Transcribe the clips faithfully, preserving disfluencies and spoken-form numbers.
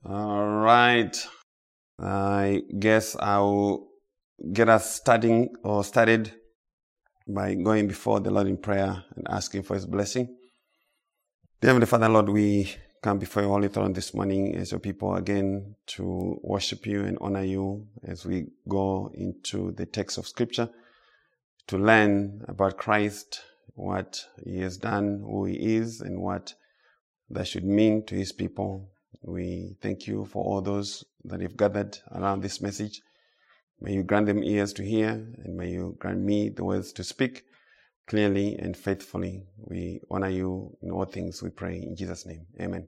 All right. I guess I'll get us starting or started by going before the Lord in prayer and asking for His blessing. Dear Heavenly Father, Lord, we come before your holy throne this morning as your people again to worship you and honor you as we go into the text of Scripture to learn about Christ, what He has done, who He is, and what that should mean to His people. We thank you for all those that have gathered around this message. May you grant them ears to hear, and may you grant me the words to speak clearly and faithfully. We honor you in all things, we pray in Jesus' name. Amen.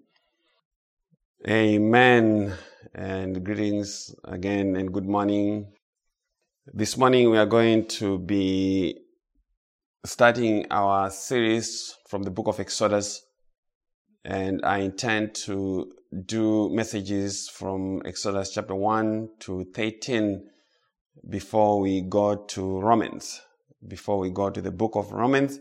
Amen. And greetings again and good morning. This morning we are going to be starting our series from the book of Exodus, and I intend to do messages from Exodus chapter one to thirteen before we go to Romans, before we go to the book of Romans.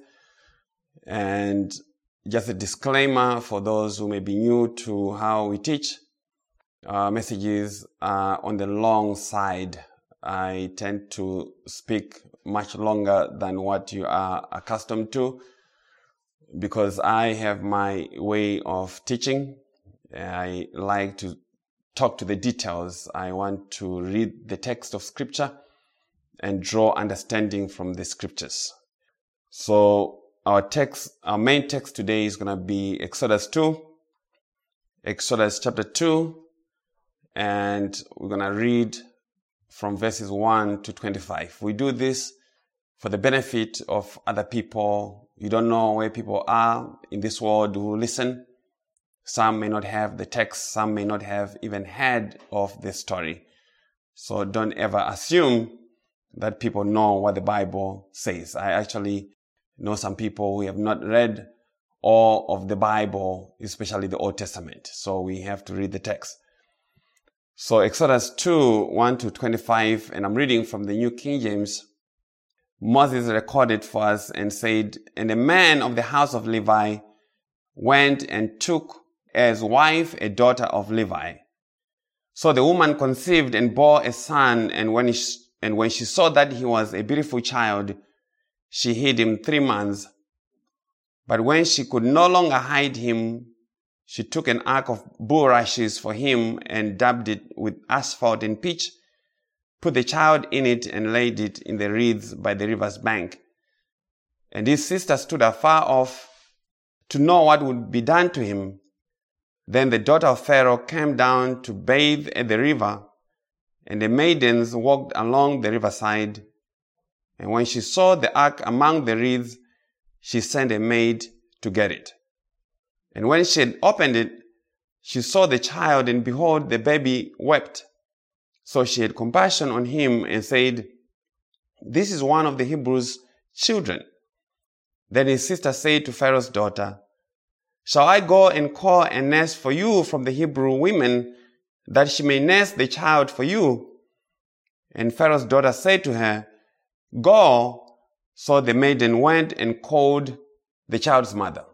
And just a disclaimer for those who may be new to how we teach, our messages are on the long side. I tend to speak much longer than what you are accustomed to because I have my way of teaching. I like to talk to the details. I want to read the text of Scripture and draw understanding from the Scriptures. So our text, our main text today is going to be Exodus two, Exodus chapter two, and we're going to read from verses one to twenty-five. We do this for the benefit of other people. You don't know where people are in this world who listen. Some may not have the text. Some may not have even heard of the story. So don't ever assume that people know what the Bible says. I actually know some people who have not read all of the Bible, especially the Old Testament. So we have to read the text. So Exodus two, one to twenty-five, and I'm reading from the New King James. Moses recorded for us and said, "And a man of the house of Levi went and took as wife a daughter of Levi. So the woman conceived and bore a son, and when, he, and when she saw that he was a beautiful child, she hid him three months. But when she could no longer hide him, she took an ark of bulrushes for him and dabbed it with asphalt and pitch, put the child in it and laid it in the reeds by the river's bank. And his sister stood afar off to know what would be done to him. Then the daughter of Pharaoh came down to bathe at the river, and the maidens walked along the riverside. And when she saw the ark among the reeds, she sent a maid to get it. And when she had opened it, she saw the child, and behold, the baby wept. So she had compassion on him and said, 'This is one of the Hebrews' children.' Then his sister said to Pharaoh's daughter, 'Shall I go and call a nurse for you from the Hebrew women, that she may nurse the child for you?' And Pharaoh's daughter said to her, 'Go.' So the maiden went and called the child's mother."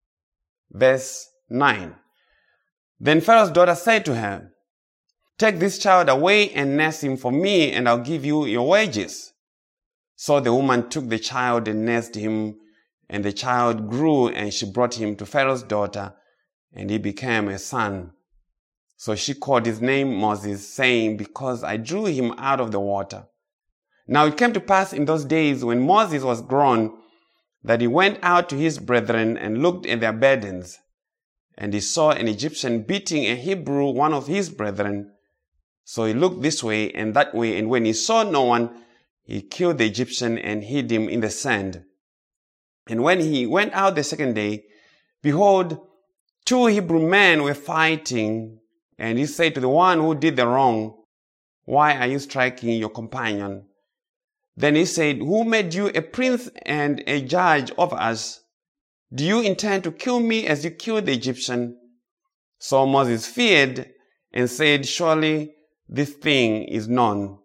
Verse nine. Then Pharaoh's daughter said to her, "Take this child away and nurse him for me, and I'll give you your wages." So the woman took the child and nursed him, and the child grew, and she brought him to Pharaoh's daughter, and he became a son. So she called his name Moses, saying, "Because I drew him out of the water." Now it came to pass in those days, when Moses was grown, that he went out to his brethren and looked at their burdens. And he saw an Egyptian beating a Hebrew, one of his brethren. So he looked this way and that way, and when he saw no one, he killed the Egyptian and hid him in the sand. And when he went out the second day, behold, two Hebrew men were fighting. And he said to the one who did the wrong, "Why are you striking your companion?" Then he said, "Who made you a prince and a judge over us? Do you intend to kill me as you killed the Egyptian?" So Moses feared and said, "Surely this thing is known."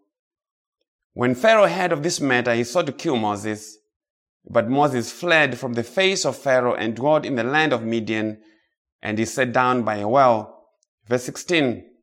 When Pharaoh heard of this matter, he sought to kill Moses. But Moses fled from the face of Pharaoh and dwelt in the land of Midian, and he sat down by a well. Verse sixteen.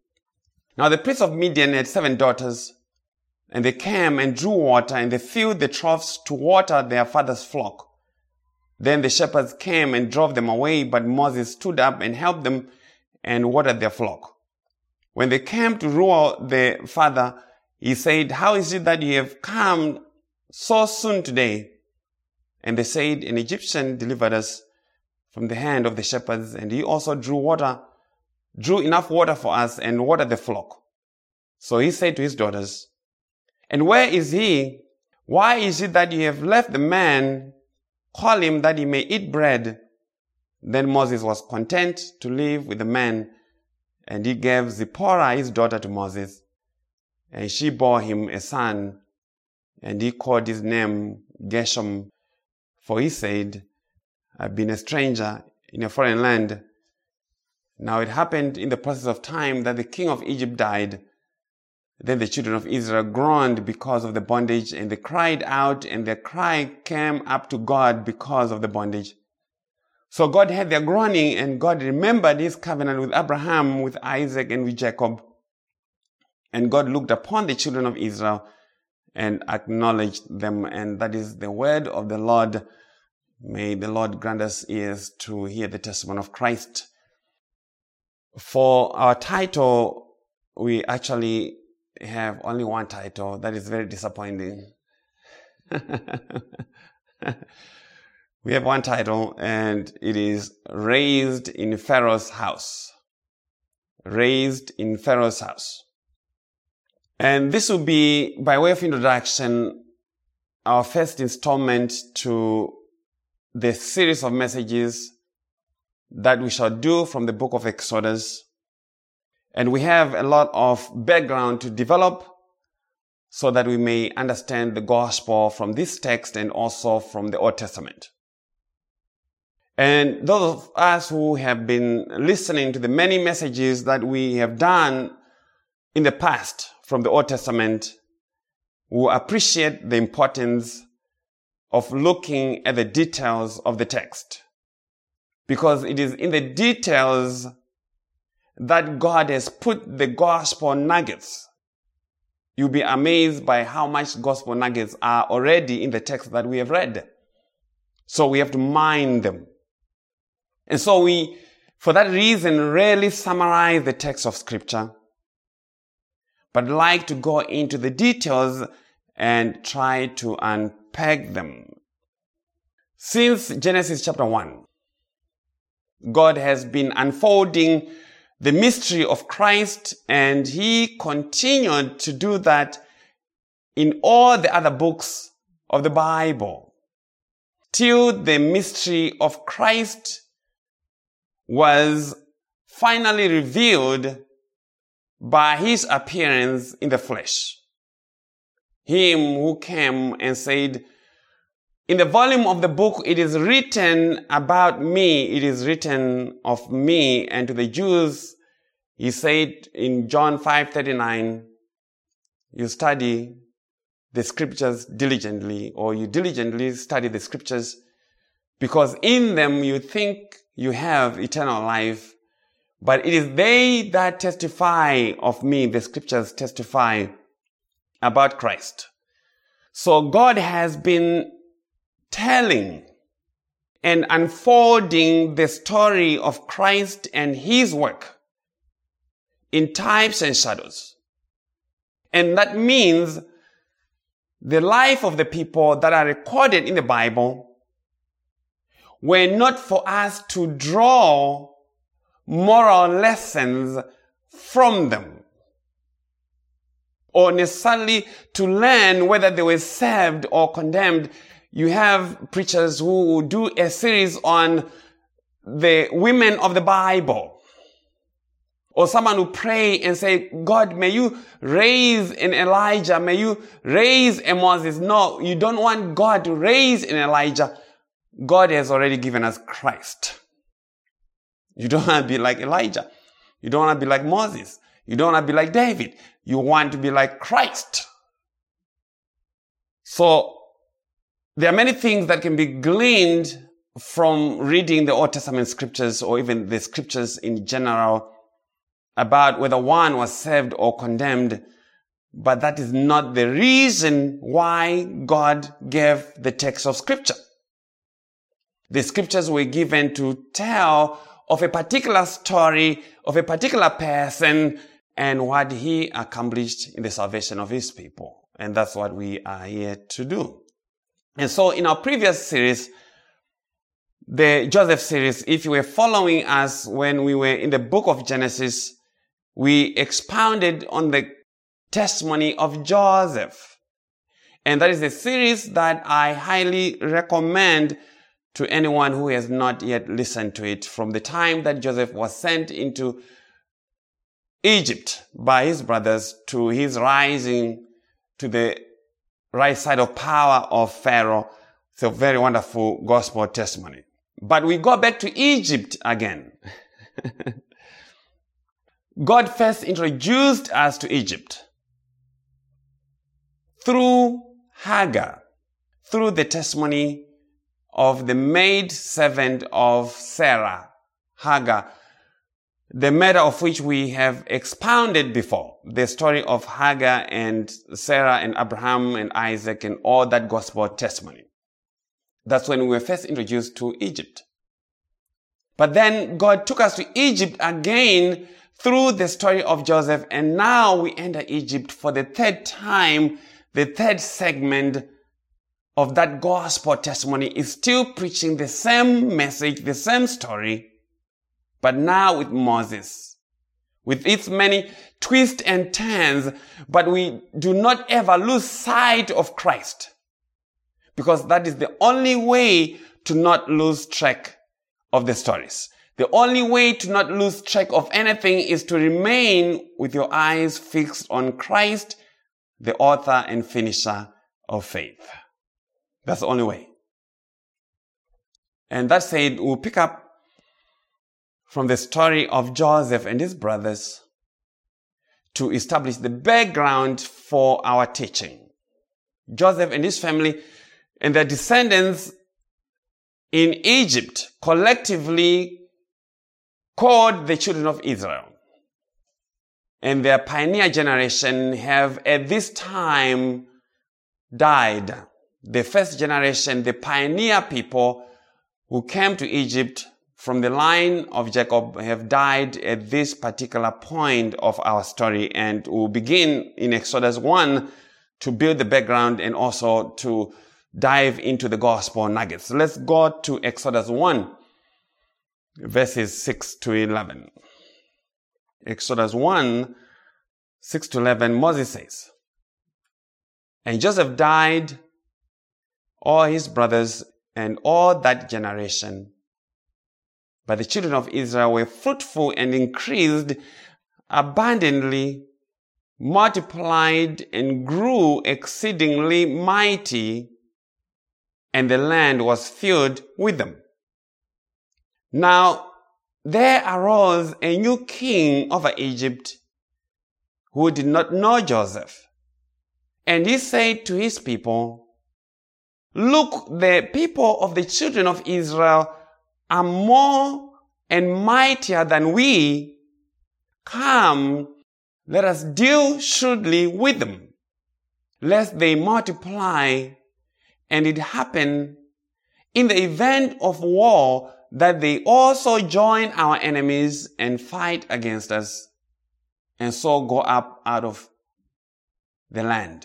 Now the priest of Midian had seven daughters, and they came and drew water, and they filled the troughs to water their father's flock. Then the shepherds came and drove them away, but Moses stood up and helped them and watered their flock. When they came to rule their father, he said, "How is it that you have come so soon today?" And they said, "An Egyptian delivered us from the hand of the shepherds, and he also drew water, drew enough water for us and watered the flock." So he said to his daughters, "And where is he? Why is it that you have left the man? Call him that he may eat bread." Then Moses was content to live with the man, and he gave Zipporah his daughter to Moses, and she bore him a son, and he called his name Gershom, for he said, "I've been a stranger in a foreign land." Now it happened in the process of time that the king of Egypt died. Then the children of Israel groaned because of the bondage, and they cried out, and their cry came up to God because of the bondage. So God heard their groaning, and God remembered his covenant with Abraham, with Isaac, and with Jacob. And God looked upon the children of Israel and acknowledged them. And that is the word of the Lord. May the Lord grant us ears to hear the testimony of Christ. For our title, we actually have only one title. That is very disappointing. We have one title, and it is Raised in Pharaoh's House. Raised in Pharaoh's House. And this will be, by way of introduction, our first installment to the series of messages that we shall do from the book of Exodus. And we have a lot of background to develop so that we may understand the gospel from this text and also from the Old Testament. And those of us who have been listening to the many messages that we have done in the past from the Old Testament will appreciate the importance of looking at the details of the text. Because it is in the details that God has put the gospel nuggets. You'll be amazed by how much gospel nuggets are already in the text that we have read. So we have to mine them. And so we, for that reason, rarely summarize the text of Scripture, but like to go into the details and try to unpack them. Since Genesis chapter one, God has been unfolding the mystery of Christ, and he continued to do that in all the other books of the Bible, till the mystery of Christ was finally revealed by his appearance in the flesh. Him who came and said, "In the volume of the book it is written about me, it is written of me." And to the Jews, he said in John five thirty-nine, "You study the scriptures diligently," or you diligently study the scriptures, "because in them you think you have eternal life. But it is they that testify of me," the scriptures testify about Christ. So God has been telling and unfolding the story of Christ and his work in types and shadows. And that means the life of the people that are recorded in the Bible were not for us to draw moral lessons from them, or necessarily to learn whether they were saved or condemned. You have preachers who do a series on the women of the Bible, or someone who pray and say, "God, may you raise an Elijah, may you raise a Moses." No, you don't want God to raise an Elijah. God has already given us Christ. You don't want to be like Elijah. You don't want to be like Moses. You don't want to be like David. You want to be like Christ. So there are many things that can be gleaned from reading the Old Testament scriptures, or even the scriptures in general, about whether one was saved or condemned, but that is not the reason why God gave the text of Scripture. The Scriptures were given to tell of a particular story, of a particular person, and what he accomplished in the salvation of his people. And that's what we are here to do. And so in our previous series, the Joseph series, if you were following us when we were in the book of Genesis, we expounded on the testimony of Joseph. And that is a series that I highly recommend to anyone who has not yet listened to it, from the time that Joseph was sent into Egypt by his brothers to his rising to the right side of power of Pharaoh. It's a very wonderful gospel testimony. But we go back to Egypt again. God first introduced us to Egypt through Hagar, through the testimony of the maid servant of Sarah, Hagar, the matter of which we have expounded before, the story of Hagar and Sarah and Abraham and Isaac and all that gospel testimony. That's when we were first introduced to Egypt. But then God took us to Egypt again through the story of Joseph, and now we enter Egypt for the third time. The third segment of that gospel testimony is still preaching the same message, the same story, but now with Moses, with its many twists and turns. But we do not ever lose sight of Christ, because that is the only way to not lose track of the stories. The only way to not lose track of anything is to remain with your eyes fixed on Christ, the author and finisher of faith. That's the only way. And that said, we'll pick up from the story of Joseph and his brothers to establish the background for our teaching. Joseph and his family and their descendants in Egypt collectively called the children of Israel. And their pioneer generation have at this time died. The first generation, the pioneer people who came to Egypt from the line of Jacob, have died at this particular point of our story. And we'll begin in Exodus one to build the background and also to dive into the gospel nuggets. Let's go to Exodus one, verses six to eleven. Exodus one, six to eleven, Moses says, "And Joseph died, all his brothers, and all that generation. But the children of Israel were fruitful and increased abundantly, multiplied and grew exceedingly mighty, and the land was filled with them. Now there arose a new king over Egypt who did not know Joseph. And he said to his people, 'Look, the people of the children of Israel are more and mightier than we. Come, let us deal shrewdly with them, lest they multiply, and it happen in the event of war that they also join our enemies and fight against us, and so go up out of the land.'"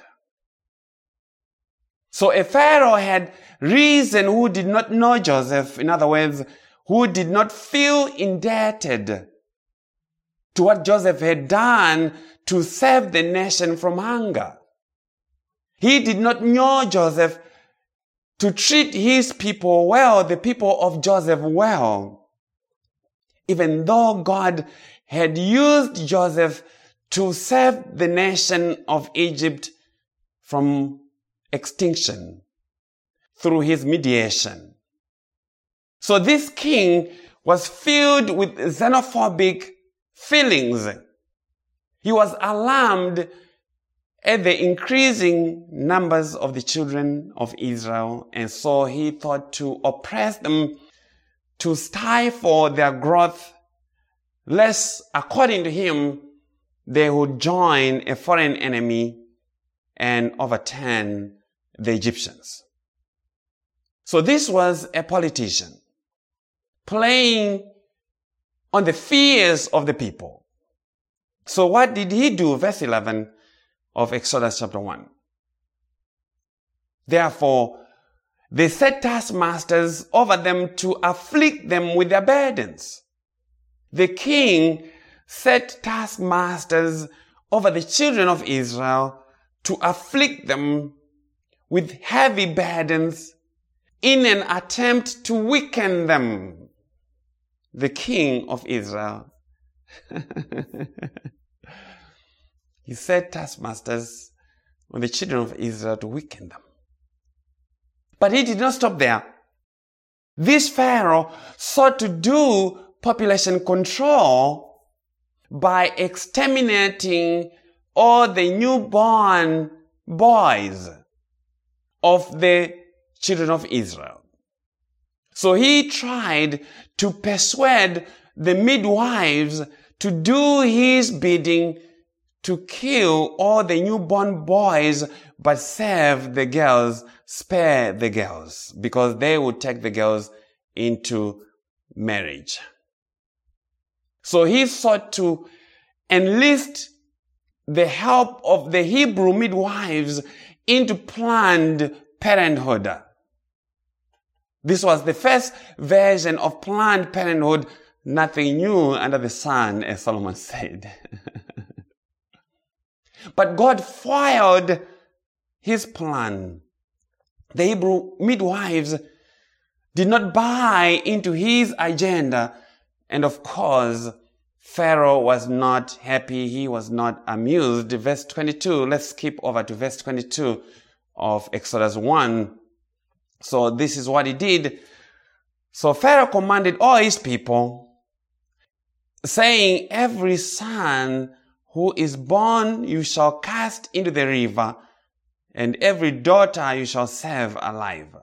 So a Pharaoh had reason who did not know Joseph, in other words, who did not feel indebted to what Joseph had done to save the nation from hunger. He did not know Joseph to treat his people well, the people of Joseph well, even though God had used Joseph to save the nation of Egypt from extinction through his mediation. So this king was filled with xenophobic feelings. He was alarmed at the increasing numbers of the children of Israel, and so he thought to oppress them, to stifle their growth, lest, according to him, they would join a foreign enemy and overturn the Egyptians. So this was a politician playing on the fears of the people. So what did he do? Verse eleven of Exodus chapter one. Therefore, they set taskmasters over them to afflict them with their burdens. The king set taskmasters over the children of Israel to afflict them with heavy burdens in an attempt to weaken them. The king of Israel. He set taskmasters on the children of Israel to weaken them. But he did not stop there. This Pharaoh sought to do population control by exterminating all the newborn boys of the children of Israel. So he tried to persuade the midwives to do his bidding, to kill all the newborn boys, but save the girls, spare the girls, because they would take the girls into marriage. So he sought to enlist the help of the Hebrew midwives into Planned Parenthood. This was the first version of Planned Parenthood, nothing new under the sun, as Solomon said. But God foiled his plan. The Hebrew midwives did not buy into his agenda. And of course, Pharaoh was not happy. He was not amused. Verse twenty-two, let's skip over to verse twenty-two of Exodus one. So this is what he did. So Pharaoh commanded all his people, saying, every son who is born you shall cast into the river, and every daughter you shall save alive.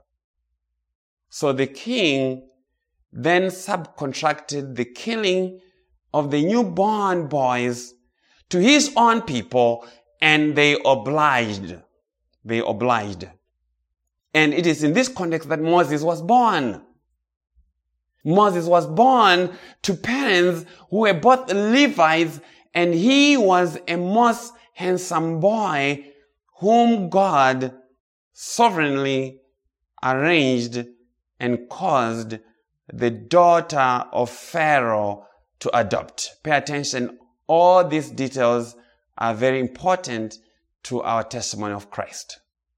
So the king then subcontracted the killing of the newborn boys to his own people, and they obliged. They obliged. And it is in this context that Moses was born. Moses was born to parents who were both Levites, and he was a most handsome boy whom God sovereignly arranged and caused the daughter of Pharaoh to adopt. Pay attention. All these details are very important to our testimony of Christ.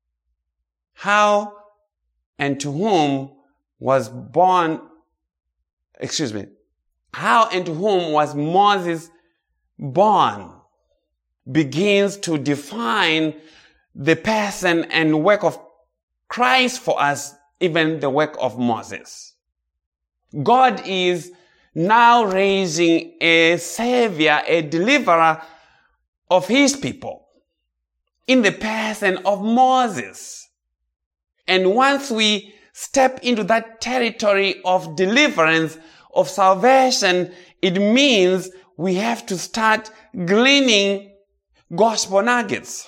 How and to whom was born, excuse me, how and to whom was Moses born begins to define the person and work of Christ for us, even the work of Moses. God is now raising a savior, a deliverer of his people in the person of Moses. And once we step into that territory of deliverance, of salvation, it means we have to start gleaning gospel nuggets.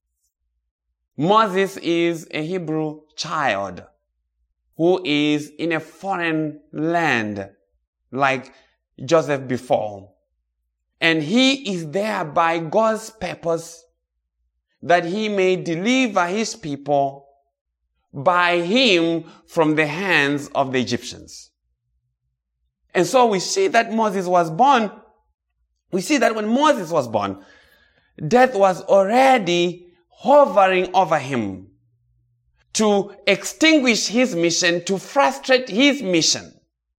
Moses is a Hebrew child who is in a foreign land like Joseph before. And he is there by God's purpose that he may deliver his people by him from the hands of the Egyptians. And so we see that Moses was born. We see that when Moses was born, death was already hovering over him to extinguish his mission, to frustrate his mission.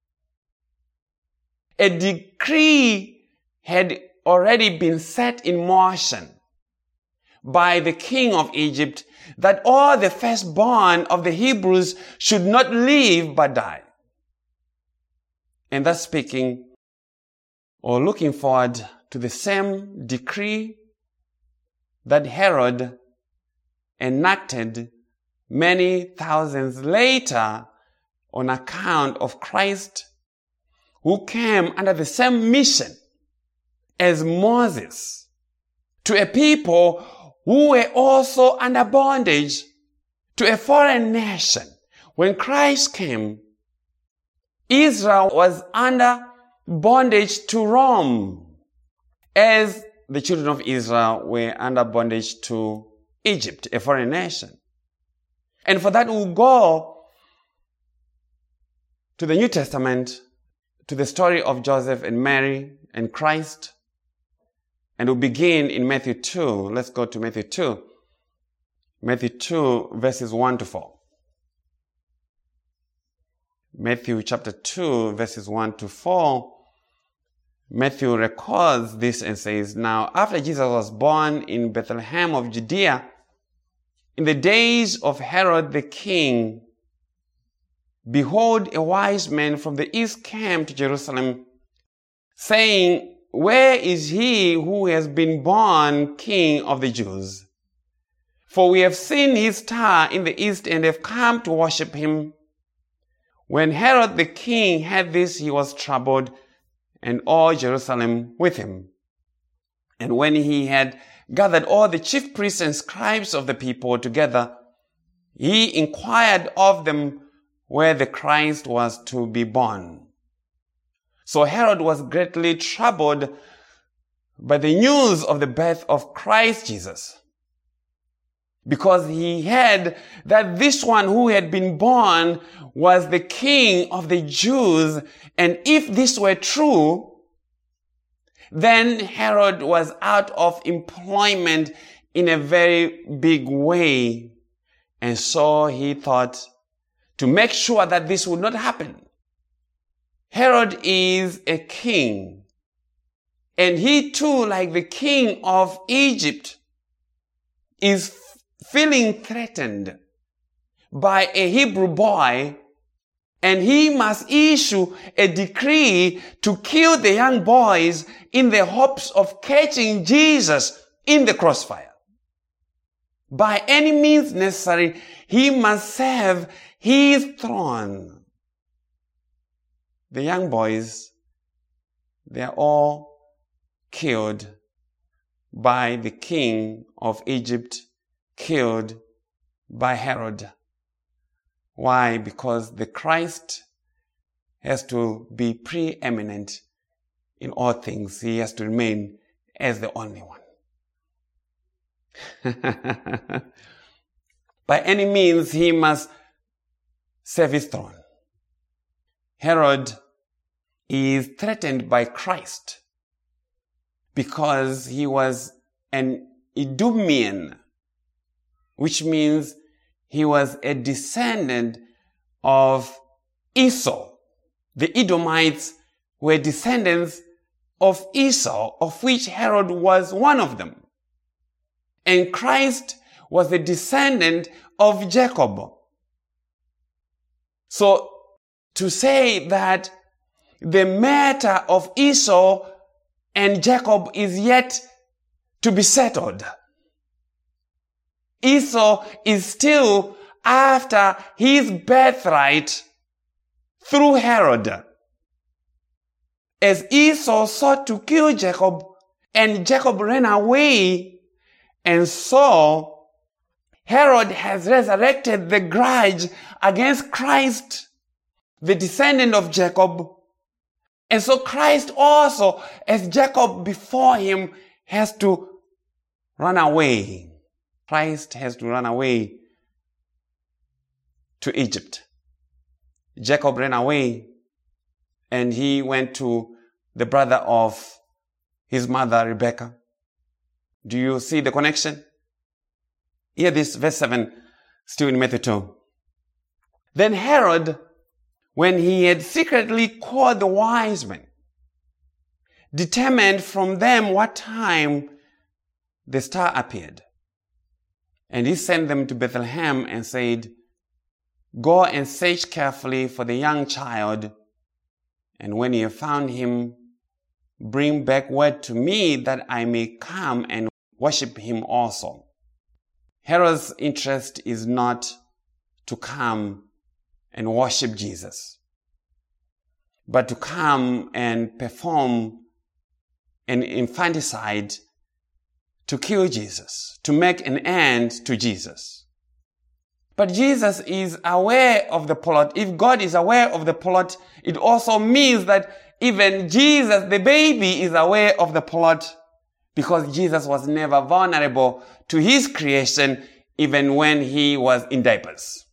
A decree had already been set in motion by the king of Egypt that all the firstborn of the Hebrews should not live but die. And thus speaking, or looking forward to the same decree that Herod enacted many thousands later on account of Christ, who came under the same mission as Moses to a people who were also under bondage to a foreign nation. When Christ came, Israel was under bondage to Rome, as the children of Israel were under bondage to Egypt, a foreign nation. And for that, we'll go to the New Testament, to the story of Joseph and Mary and Christ. And we'll begin in Matthew two. Let's go to Matthew two. Matthew two, verses one to four. Matthew chapter two, verses one to four. Matthew records this and says, "Now, after Jesus was born in Bethlehem of Judea, in the days of Herod the king, behold, a wise man from the east came to Jerusalem, saying, 'Where is he who has been born King of the Jews? For we have seen his star in the east and have come to worship him.' When Herod the king heard this, he was troubled, and all Jerusalem with him. And when he had gathered all the chief priests and scribes of the people together, he inquired of them where the Christ was to be born. So Herod was greatly troubled by the news of the birth of Christ Jesus, because he heard that this one who had been born was the King of the Jews. And if this were true, then Herod was out of employment in a very big way. And so he thought, to make sure that this would not happen, Herod is a king, and he too, like the king of Egypt, is feeling threatened by a Hebrew boy, and he must issue a decree to kill the young boys in the hopes of catching Jesus in the crossfire. By any means necessary, he must save his throne. The young boys, they are all killed by the king of Egypt, killed by Herod. Why? Because the Christ has to be preeminent in all things. He has to remain as the only one. By any means, he must save his throne. Herod is threatened by Christ because he was an Idumean, which means he was a descendant of Esau. The Edomites were descendants of Esau, of which Herod was one of them. And Christ was a descendant of Jacob. So, to say that the matter of Esau and Jacob is yet to be settled. Esau is still after his birthright through Herod. As Esau sought to kill Jacob, and Jacob ran away, and so Herod has resurrected the grudge against Christ, the descendant of Jacob. And so Christ also, as Jacob before him, has to run away. Christ has to run away to Egypt. Jacob ran away and he went to the brother of his mother, Rebekah. Do you see the connection? Hear this, verse seven, still in Matthew two. Then Herod, when he had secretly called the wise men, determined from them what time the star appeared. And he sent them to Bethlehem and said, "Go and search carefully for the young child, and when you have found him, bring back word to me that I may come and worship him also." Herod's interest is not to come and worship Jesus, but to come and perform an infanticide to kill Jesus, to make an end to Jesus. But Jesus is aware of the plot. If God is aware of the plot, it also means that even Jesus, the baby, is aware of the plot, because Jesus was never vulnerable to his creation, even when he was in diapers.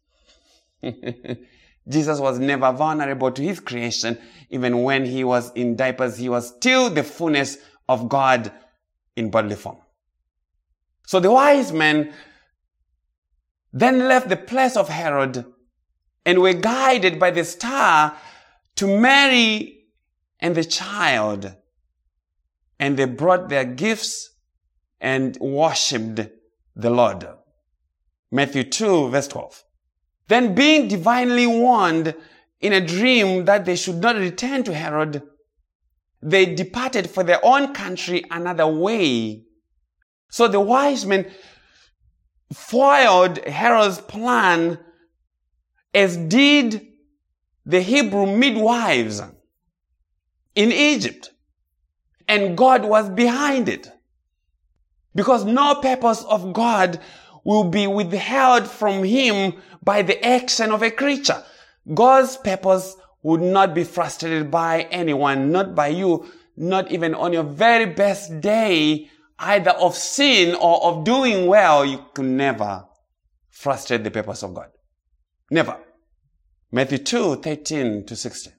Jesus was never vulnerable to his creation, even when he was in diapers. He was still the fullness of God in bodily form. So the wise men then left the place of Herod and were guided by the star to Mary and the child. And they brought their gifts and worshipped the Lord. Matthew two, verse twelve. Then, being divinely warned in a dream that they should not return to Herod, they departed for their own country another way. So the wise men foiled Herod's plan, as did the Hebrew midwives in Egypt. And God was behind it. Because no purpose of God will be withheld from him by the action of a creature. God's purpose would not be frustrated by anyone, not by you, not even on your very best day, either of sin or of doing well. You can never frustrate the purpose of God. Never. Matthew two, thirteen to sixteen.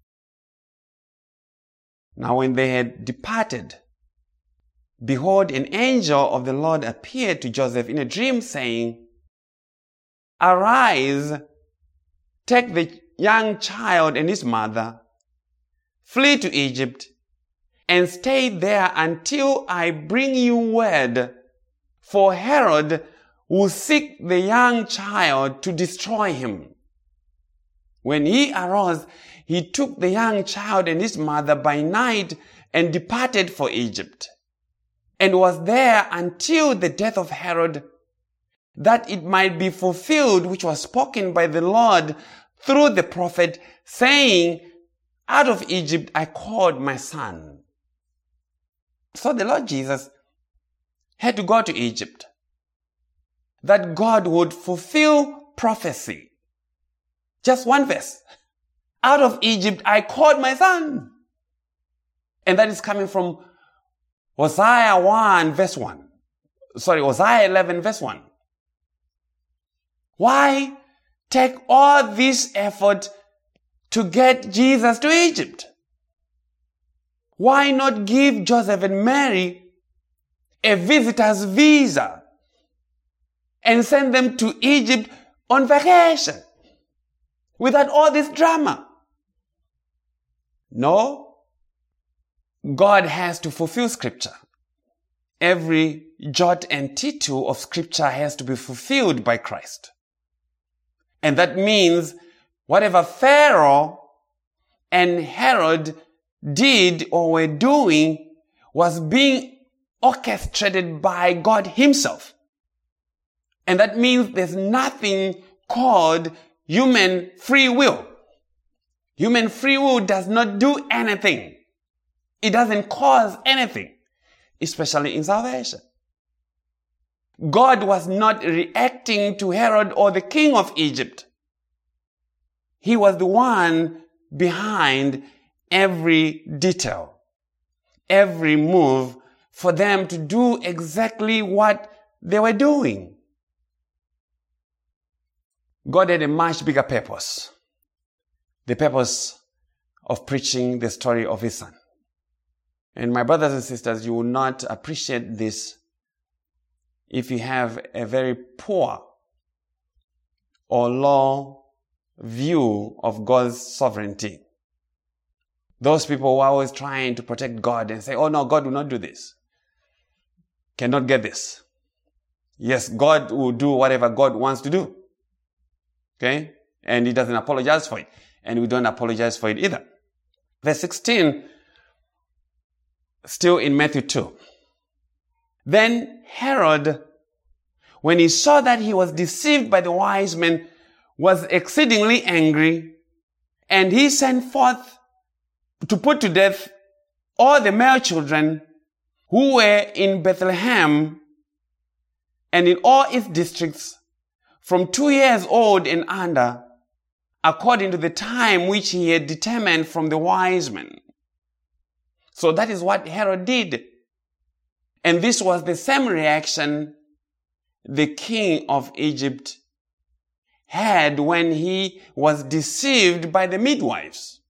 Now when they had departed, behold, an angel of the Lord appeared to Joseph in a dream, saying, Arise, take the young child and his mother, flee to Egypt, and stay there until I bring you word, for Herod will seek the young child to destroy him. When he arose, he took the young child and his mother by night and departed for Egypt, and was there until the death of Herod, that it might be fulfilled which was spoken by the Lord through the prophet, saying, Out of Egypt I called my son. So the Lord Jesus had to go to Egypt, that God would fulfill prophecy. Just one verse. Out of Egypt I called my son. And that is coming from Hosea one verse one. Sorry, Hosea eleven verse one. Why take all this effort to get Jesus to Egypt? Why not give Joseph and Mary a visitor's visa and send them to Egypt on vacation without all this drama? No. God has to fulfill Scripture. Every jot and tittle of Scripture has to be fulfilled by Christ. And that means whatever Pharaoh and Herod did or were doing was being orchestrated by God himself. And that means there's nothing called human free will. Human free will does not do anything. It doesn't cause anything, especially in salvation. God was not reacting to Herod or the king of Egypt. He was the one behind every detail, every move for them to do exactly what they were doing. God had a much bigger purpose. The purpose of preaching the story of his son. And my brothers and sisters, you will not appreciate this if you have a very poor or low view of God's sovereignty. Those people who are always trying to protect God and say, oh no, God will not do this. Cannot get this. Yes, God will do whatever God wants to do. Okay? And he doesn't apologize for it. And we don't apologize for it either. Verse sixteen, still in Matthew two. Then Herod, when he saw that he was deceived by the wise men, was exceedingly angry, and he sent forth to put to death all the male children who were in Bethlehem and in all its districts, from two years old and under, according to the time which he had determined from the wise men. So that is what Herod did. And this was the same reaction the king of Egypt had when he was deceived by the midwives.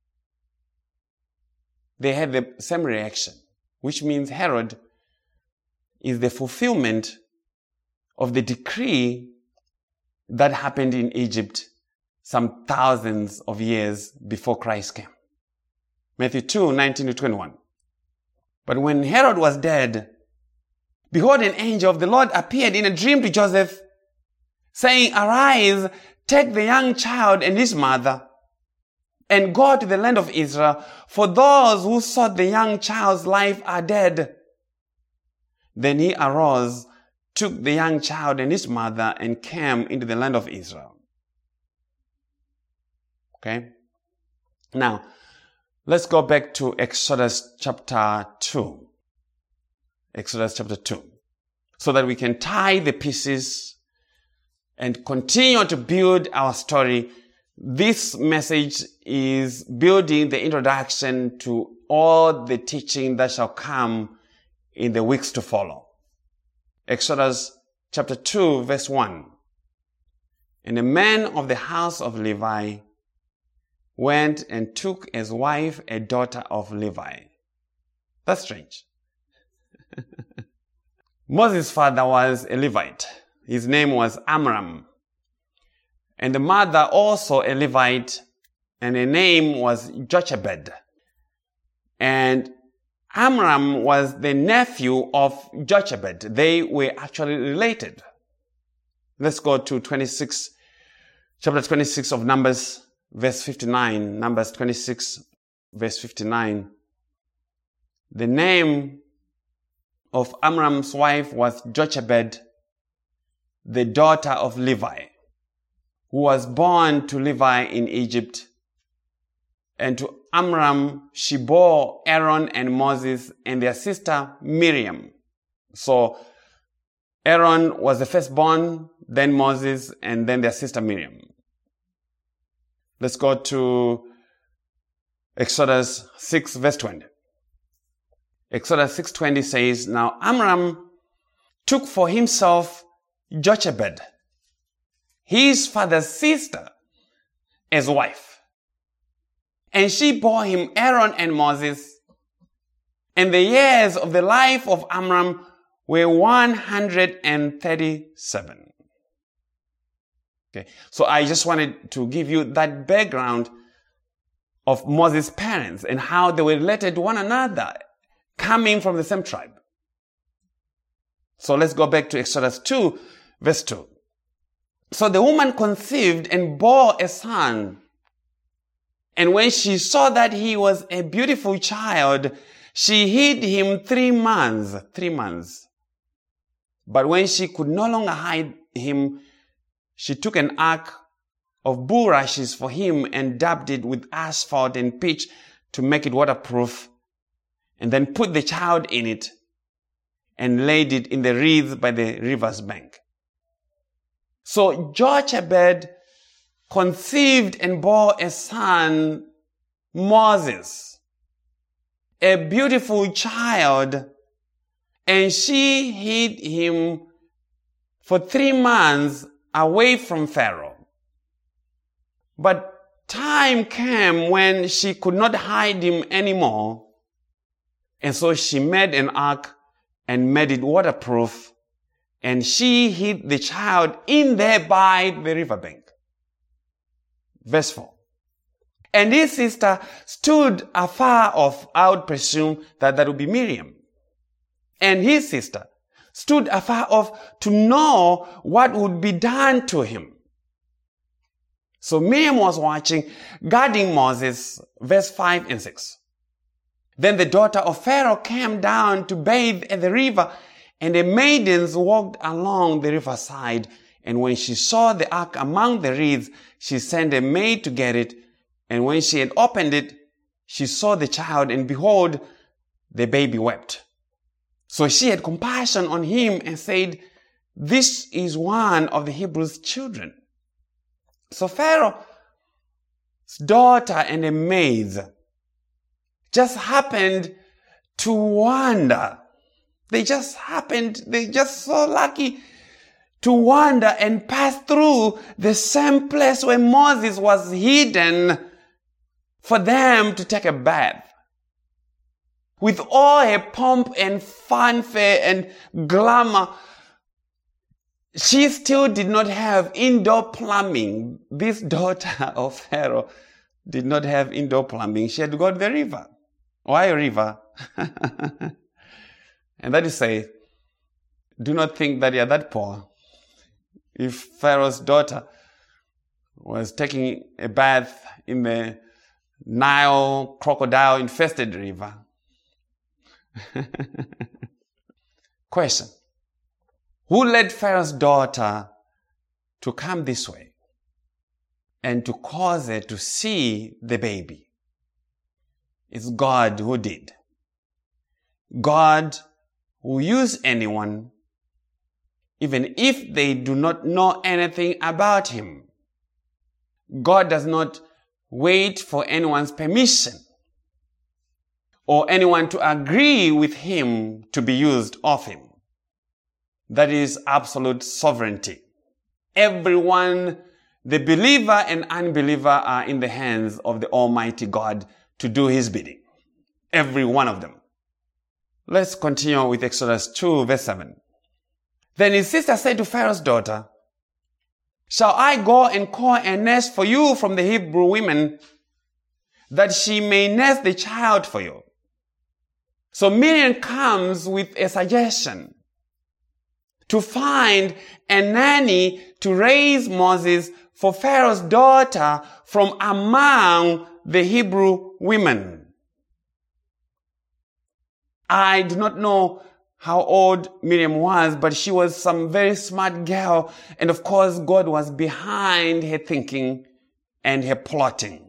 They had the same reaction, which means Herod is the fulfillment of the decree that happened in Egypt some thousands of years before Christ came. Matthew two, nineteen to twenty-one. But when Herod was dead, behold, an angel of the Lord appeared in a dream to Joseph, saying, Arise, take the young child and his mother, and go to the land of Israel, for those who sought the young child's life are dead. Then he arose, took the young child and his mother, and came into the land of Israel. Okay? Now, let's go back to Exodus chapter two. Exodus chapter two. So that we can tie the pieces and continue to build our story. This message is building the introduction to all the teaching that shall come in the weeks to follow. Exodus chapter two, verse one. And a man of the house of Levi went and took as wife a daughter of Levi. That's strange. Moses' father was a Levite. His name was Amram. And the mother also a Levite, and her name was Jochebed. And Amram was the nephew of Jochebed. They were actually related. Let's go to twenty-six, chapter twenty-six of Numbers, verse fifty-nine. Numbers twenty-six, verse fifty-nine. The name of Amram's wife was Jochebed, the daughter of Levi, who was born to Levi in Egypt. And to Amram, she bore Aaron and Moses and their sister Miriam. So Aaron was the firstborn, then Moses, and then their sister Miriam. Let's go to Exodus six, verse twenty. Exodus six twenty says, Now Amram took for himself Jochebed, his father's sister, as wife. And she bore him Aaron and Moses. And the years of the life of Amram were one hundred thirty-seven. Okay, so I just wanted to give you that background of Moses' parents and how they were related to one another, coming from the same tribe. So let's go back to Exodus two, verse two. So the woman conceived and bore a son. And when she saw that he was a beautiful child, she hid him three months. Three months. But when she could no longer hide him, she took an ark of bulrushes for him and dabbed it with asphalt and pitch to make it waterproof, and then put the child in it and laid it in the reeds by the river's bank. So Jochebed conceived and bore a son, Moses, a beautiful child, and she hid him for three months away from Pharaoh. But time came when she could not hide him anymore, and so she made an ark and made it waterproof, and she hid the child in there by the riverbank. Verse four. And his sister stood afar off. I would presume that that would be Miriam. And his sister stood afar off to know what would be done to him. So Miriam was watching, guarding Moses. Verse five and six. Then the daughter of Pharaoh came down to bathe at the river, and the maidens walked along the riverside. And when she saw the ark among the reeds, she sent a maid to get it. And when she had opened it, she saw the child, and behold, the baby wept. So she had compassion on him and said, "This is one of the Hebrews' children." So Pharaoh's daughter and a maid just happened to wander. They just happened, they just so lucky to wander and pass through the same place where Moses was hidden for them to take a bath. With all her pomp and fanfare and glamour, she still did not have indoor plumbing. This daughter of Pharaoh did not have indoor plumbing. She had to go to the river. Why a river? And that is say, do not think that you are that poor. If Pharaoh's daughter was taking a bath in the Nile crocodile-infested river. Question. Who led Pharaoh's daughter to come this way and to cause her to see the baby? It's God who did. God will use anyone even if they do not know anything about him. God does not wait for anyone's permission or anyone to agree with him to be used of him. That is absolute sovereignty. Everyone, the believer and unbeliever, are in the hands of the Almighty God to do his bidding. Every one of them. Let's continue with Exodus two, verse seven. Then his sister said to Pharaoh's daughter, "Shall I go and call a nurse for you from the Hebrew women, that she may nurse the child for you?" So Miriam comes with a suggestion to find a nanny to raise Moses for Pharaoh's daughter from among the Hebrew women. I do not know how old Miriam was, but she was some very smart girl. And of course, God was behind her thinking and her plotting.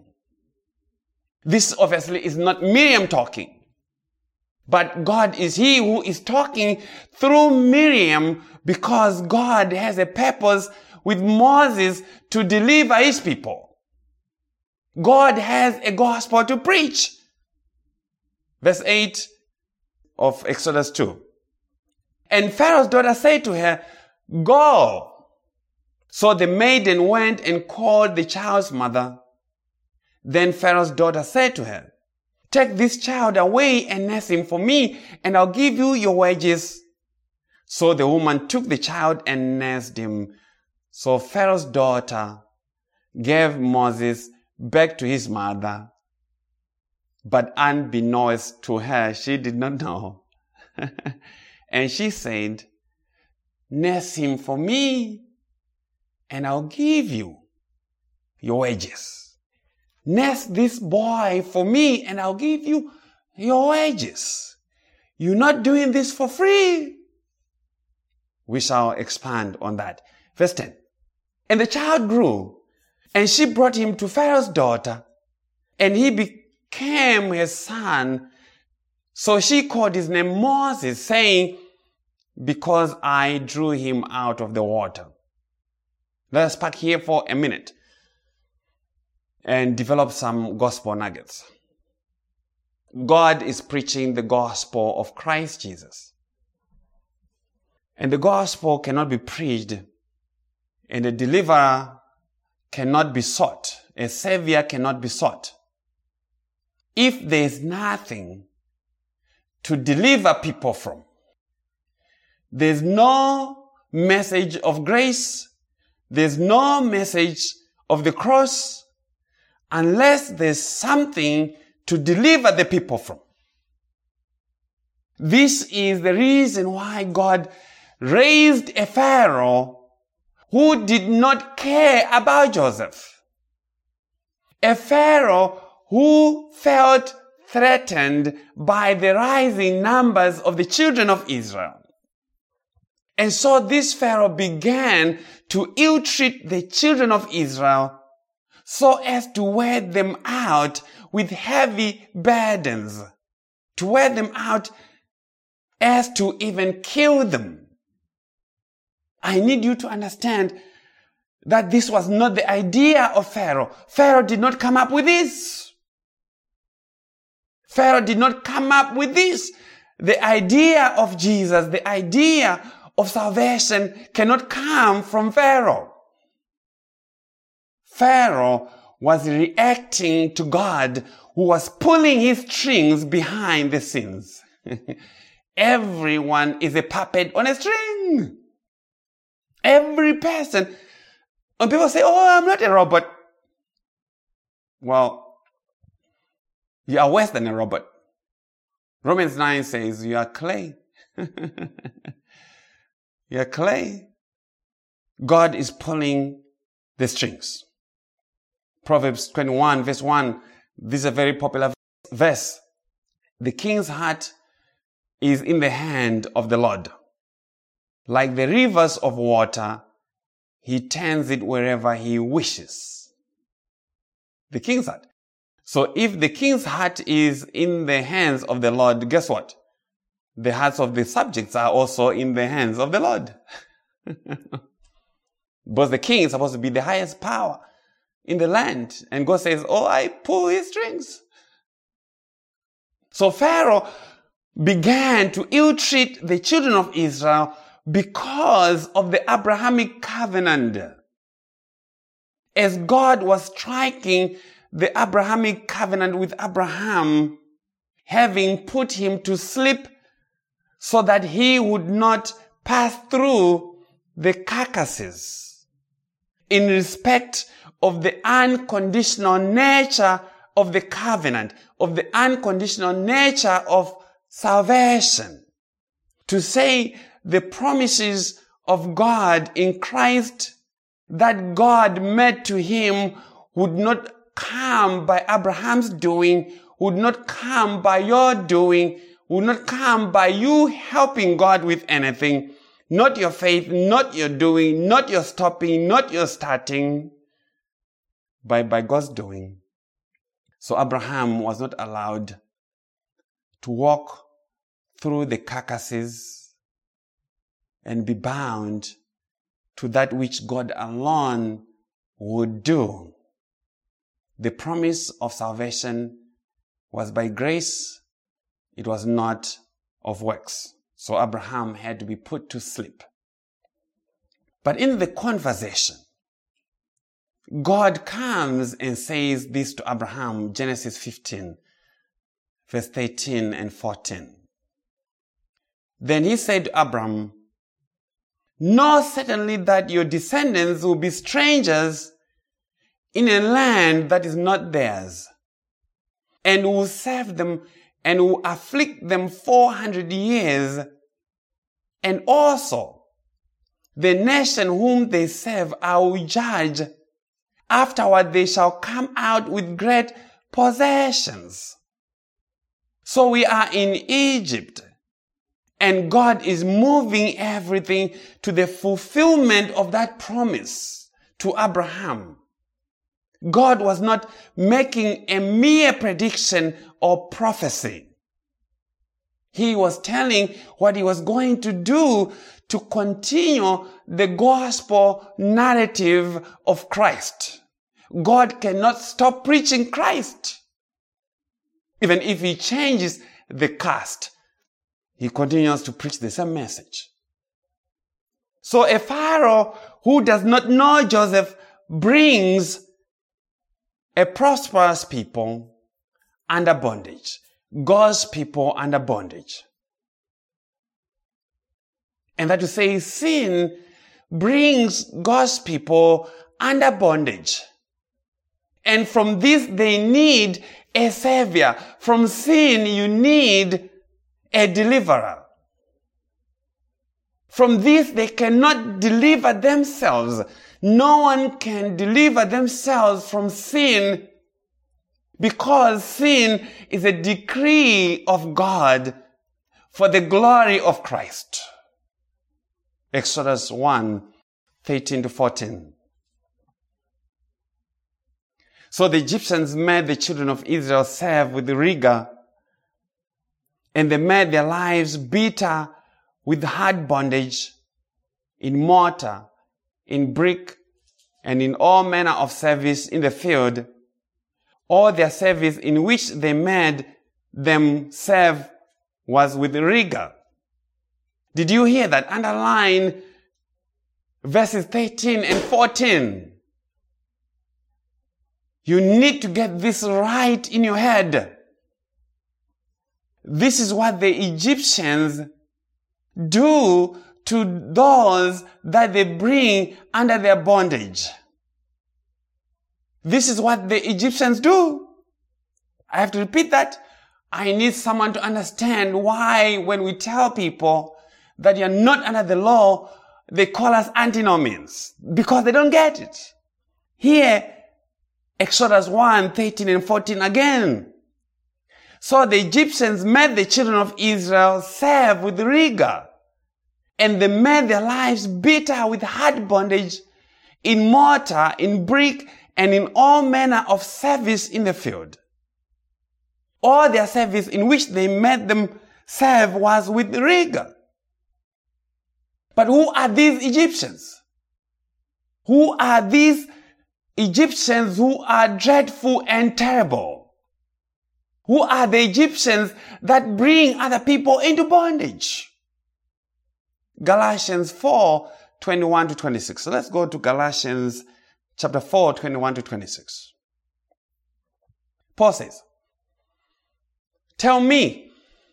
This obviously is not Miriam talking, but God is he who is talking through Miriam, because God has a purpose with Moses to deliver his people. God has a gospel to preach. Verse eight of Exodus two. And Pharaoh's daughter said to her, "Go." So the maiden went and called the child's mother. Then Pharaoh's daughter said to her, "Take this child away and nurse him for me, and I'll give you your wages." So the woman took the child and nursed him. So Pharaoh's daughter gave Moses back to his mother. But unbeknownst to her, she did not know. And she said, "Nurse him for me, and I'll give you your wages. Nurse this boy for me, and I'll give you your wages. You're not doing this for free." We shall expand on that. Verse ten. And the child grew, and she brought him to Pharaoh's daughter, and he became her son. So she called his name Moses, saying, "Because I drew him out of the water." Let us park here for a minute and develop some gospel nuggets. God is preaching the gospel of Christ Jesus. And the gospel cannot be preached, and a deliverer cannot be sought. A savior cannot be sought if there is nothing to deliver people from. There's no message of grace. There's no message of the cross unless there's something to deliver the people from. This is the reason why God raised a Pharaoh who did not care about Joseph. A Pharaoh who felt threatened by the rising numbers of the children of Israel. And so this Pharaoh began to ill-treat the children of Israel so as to wear them out with heavy burdens, to wear them out as to even kill them. I need you to understand that this was not the idea of Pharaoh. Pharaoh did not come up with this. Pharaoh did not come up with this. The idea of Jesus, the idea of salvation cannot come from Pharaoh. Pharaoh was reacting to God, who was pulling his strings behind the scenes. Everyone is a puppet on a string. Every person. When people say, oh, I'm not a robot. Well, you are worse than a robot. Romans nine says you are clay. You are clay. God is pulling the strings. Proverbs twenty-one verse one. This is a very popular verse. The king's heart is in the hand of the Lord. Like the rivers of water, he turns it wherever he wishes. The king's heart. So if the king's heart is in the hands of the Lord, guess what? The hearts of the subjects are also in the hands of the Lord. But the king is supposed to be the highest power in the land. And God says, oh, I pull his strings. So Pharaoh began to ill-treat the children of Israel because of the Abrahamic covenant. As God was striking the Abrahamic covenant with Abraham, having put him to sleep so that he would not pass through the carcasses in respect of the unconditional nature of the covenant, of the unconditional nature of salvation. To say the promises of God in Christ that God made to him would not come by Abraham's doing, would not come by your doing, would not come by you helping God with anything. Not your faith, not your doing, not your stopping, not your starting, but by God's doing. So Abraham was not allowed to walk through the carcasses and be bound to that which God alone would do. The promise of salvation was by grace. It was not of works. So Abraham had to be put to sleep. But in the conversation, God comes and says this to Abraham, Genesis fifteen, verse thirteen and fourteen. Then he said to Abraham, know certainly that your descendants will be strangers in a land that is not theirs, and will serve them and will afflict them four hundred years. And also, the nation whom they serve I will judge. Afterward they shall come out with great possessions. So we are in Egypt, and God is moving everything to the fulfillment of that promise to Abraham. God was not making a mere prediction or prophecy. He was telling what he was going to do to continue the gospel narrative of Christ. God cannot stop preaching Christ. Even if he changes the cast, he continues to preach the same message. So a Pharaoh who does not know Joseph brings a prosperous people under bondage. God's people under bondage. And that to say sin brings God's people under bondage. And from this they need a savior. From sin you need a deliverer. From this they cannot deliver themselves. No one can deliver themselves from sin, because sin is a decree of God for the glory of Christ. Exodus one, thirteen to fourteen. So the Egyptians made the children of Israel serve with rigor And they made their lives bitter with hard bondage in mortar, in brick, and in all manner of service in the field. All their service in which they made them serve was with rigor. Did you hear that? Underline verses thirteen and fourteen. You need to get this right in your head. This is what the Egyptians do to those that they bring under their bondage. This is what the Egyptians do. I have to repeat that. I need someone to understand why when we tell people that you're not under the law, they call us antinomians, because they don't get it. Here, Exodus one, thirteen and fourteen again. So the Egyptians made the children of Israel serve with rigor, and they made their lives bitter with hard bondage in mortar, in brick, and in all manner of service in the field. All their service in which they made them serve was with rigor. But who are these Egyptians? Who are these Egyptians who are dreadful and terrible? Who are the Egyptians that bring other people into bondage? Galatians four, twenty-one to twenty-six. So let's go to Galatians chapter four, twenty-one to twenty-six. Paul says, tell me,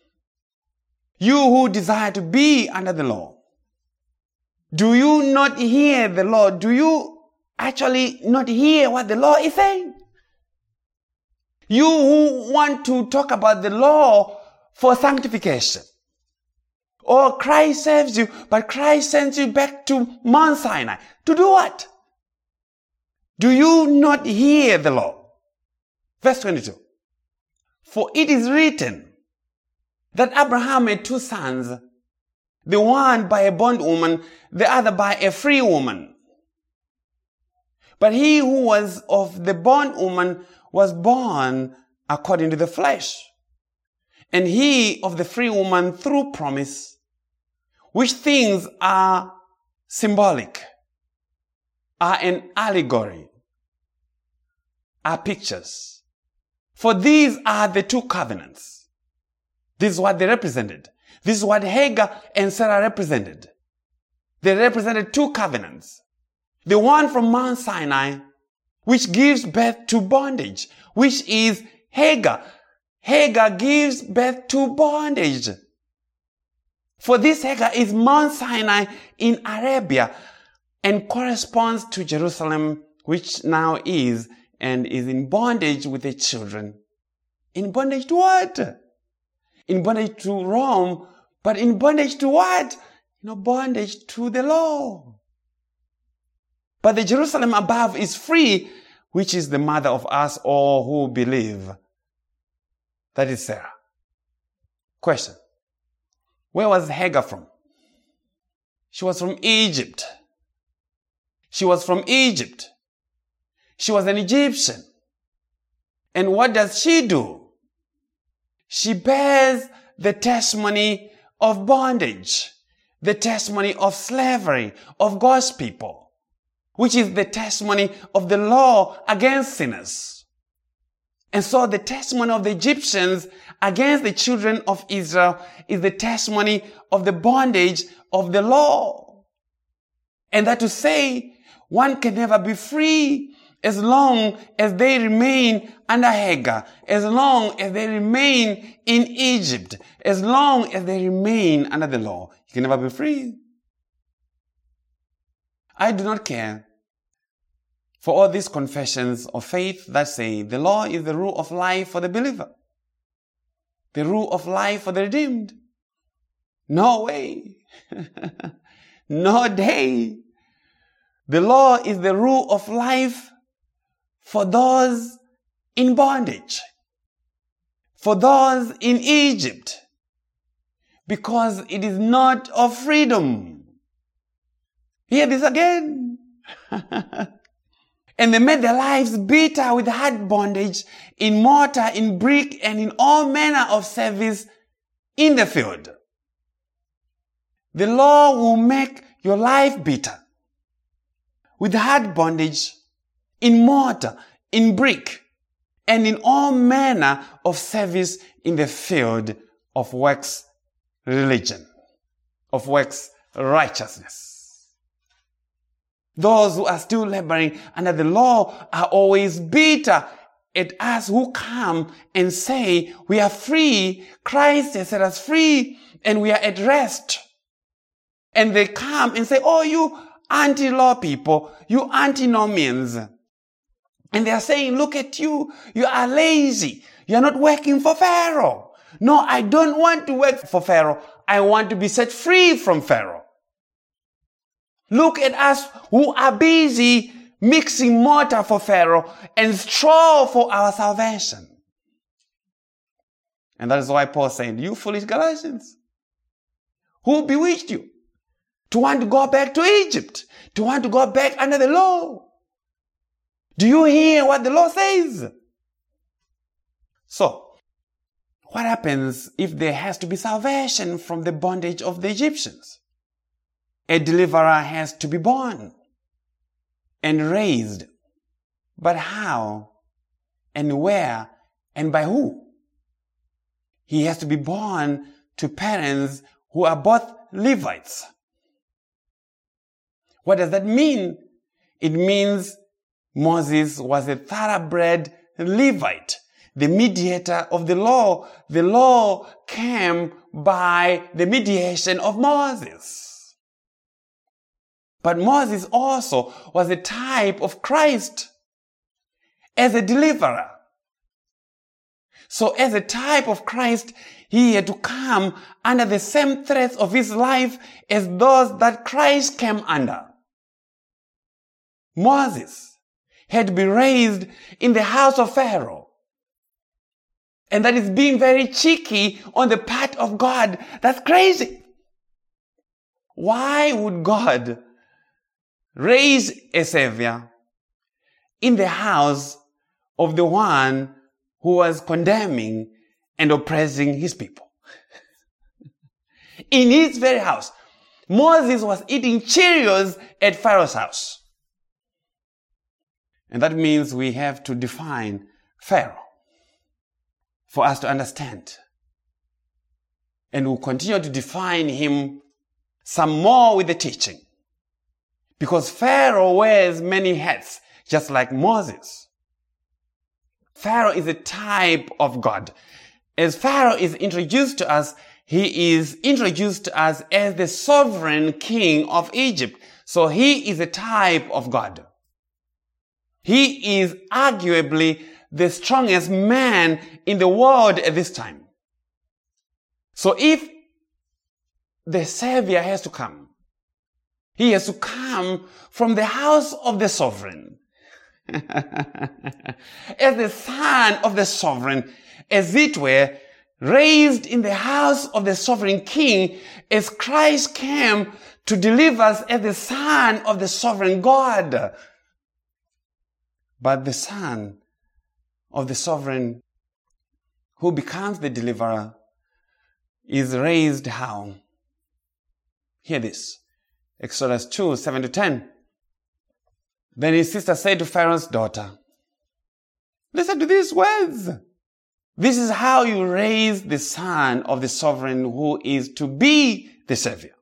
you who desire to be under the law, do you not hear the law? Do you actually not hear what the law is saying? You who want to talk about the law for sanctification. Or Christ saves you, but Christ sends you back to Mount Sinai. To do what? Do you not hear the law? Verse twenty-two. For it is written that Abraham had two sons, the one by a bondwoman, the other by a free woman. But he who was of the bondwoman was born according to the flesh, and he of the free woman through promise, which things are symbolic, are an allegory, are pictures. For these are the two covenants. This is what they represented. This is what Hagar and Sarah represented. They represented two covenants. The one from Mount Sinai, which gives birth to bondage, which is Hagar. Hagar gives birth to bondage. For this Hagar is Mount Sinai in Arabia and corresponds to Jerusalem, which now is and is in bondage with the children. In bondage to what? In bondage to Rome, but in bondage to what? You know, bondage to the law. But the Jerusalem above is free, which is the mother of us all who believe. That is Sarah. Question. Where was Hagar from? She was from Egypt. She was from Egypt. She was an Egyptian. And what does she do? She bears the testimony of bondage, the testimony of slavery, of God's people, which is the testimony of the law against sinners. And so the testimony of the Egyptians against the children of Israel is the testimony of the bondage of the law. And that to say, one can never be free as long as they remain under Hagar, as long as they remain in Egypt, as long as they remain under the law. You can never be free. I do not care for all these confessions of faith that say the law is the rule of life for the believer, the rule of life for the redeemed. No way. No day. The law is the rule of life for those in bondage, for those in Egypt, because it is not of freedom. Hear this again. And they made their lives bitter with hard bondage in mortar, in brick, and in all manner of service in the field. The law will make your life bitter, with hard bondage, in mortar, in brick, and in all manner of service in the field of works religion, of works righteousness. Those who are still laboring under the law are always bitter at us who come and say, we are free, Christ has set us free, and we are at rest. And they come and say, oh, you anti-law people, you antinomians. And they are saying, look at you, you are lazy, you are not working for Pharaoh. No, I don't want to work for Pharaoh. I want to be set free from Pharaoh. Look at us who are busy mixing mortar for Pharaoh and straw for our salvation. And that is why Paul said, you foolish Galatians, who bewitched you to want to go back to Egypt, to want to go back under the law? Do you hear what the law says? So, what happens if there has to be salvation from the bondage of the Egyptians? A deliverer has to be born and raised. But how and where and by who? He has to be born to parents who are both Levites. What does that mean? It means Moses was a thoroughbred Levite, the mediator of the law. The law came by the mediation of Moses. But Moses also was a type of Christ as a deliverer. So as a type of Christ, he had to come under the same threats of his life as those that Christ came under. Moses had to be raised in the house of Pharaoh. And that is being very cheeky on the part of God. That's crazy. Why would God raise a savior in the house of the one who was condemning and oppressing his people? In his very house. Moses was eating Cheerios at Pharaoh's house. And that means we have to define Pharaoh for us to understand. And we'll continue to define him some more with the teaching. Because Pharaoh wears many hats, just like Moses. Pharaoh is a type of God. As Pharaoh is introduced to us, he is introduced to us as the sovereign king of Egypt. So he is a type of God. He is arguably the strongest man in the world at this time. So if the Savior has to come, he has to come from the house of the sovereign. As the son of the sovereign, as it were, raised in the house of the sovereign king, as Christ came to deliver us as the son of the sovereign God. But the son of the sovereign who becomes the deliverer is raised how? Hear this. Exodus two, seven to ten. Then his sister said to Pharaoh's daughter, listen to these words. This is how you raise the son of the sovereign who is to be the Savior.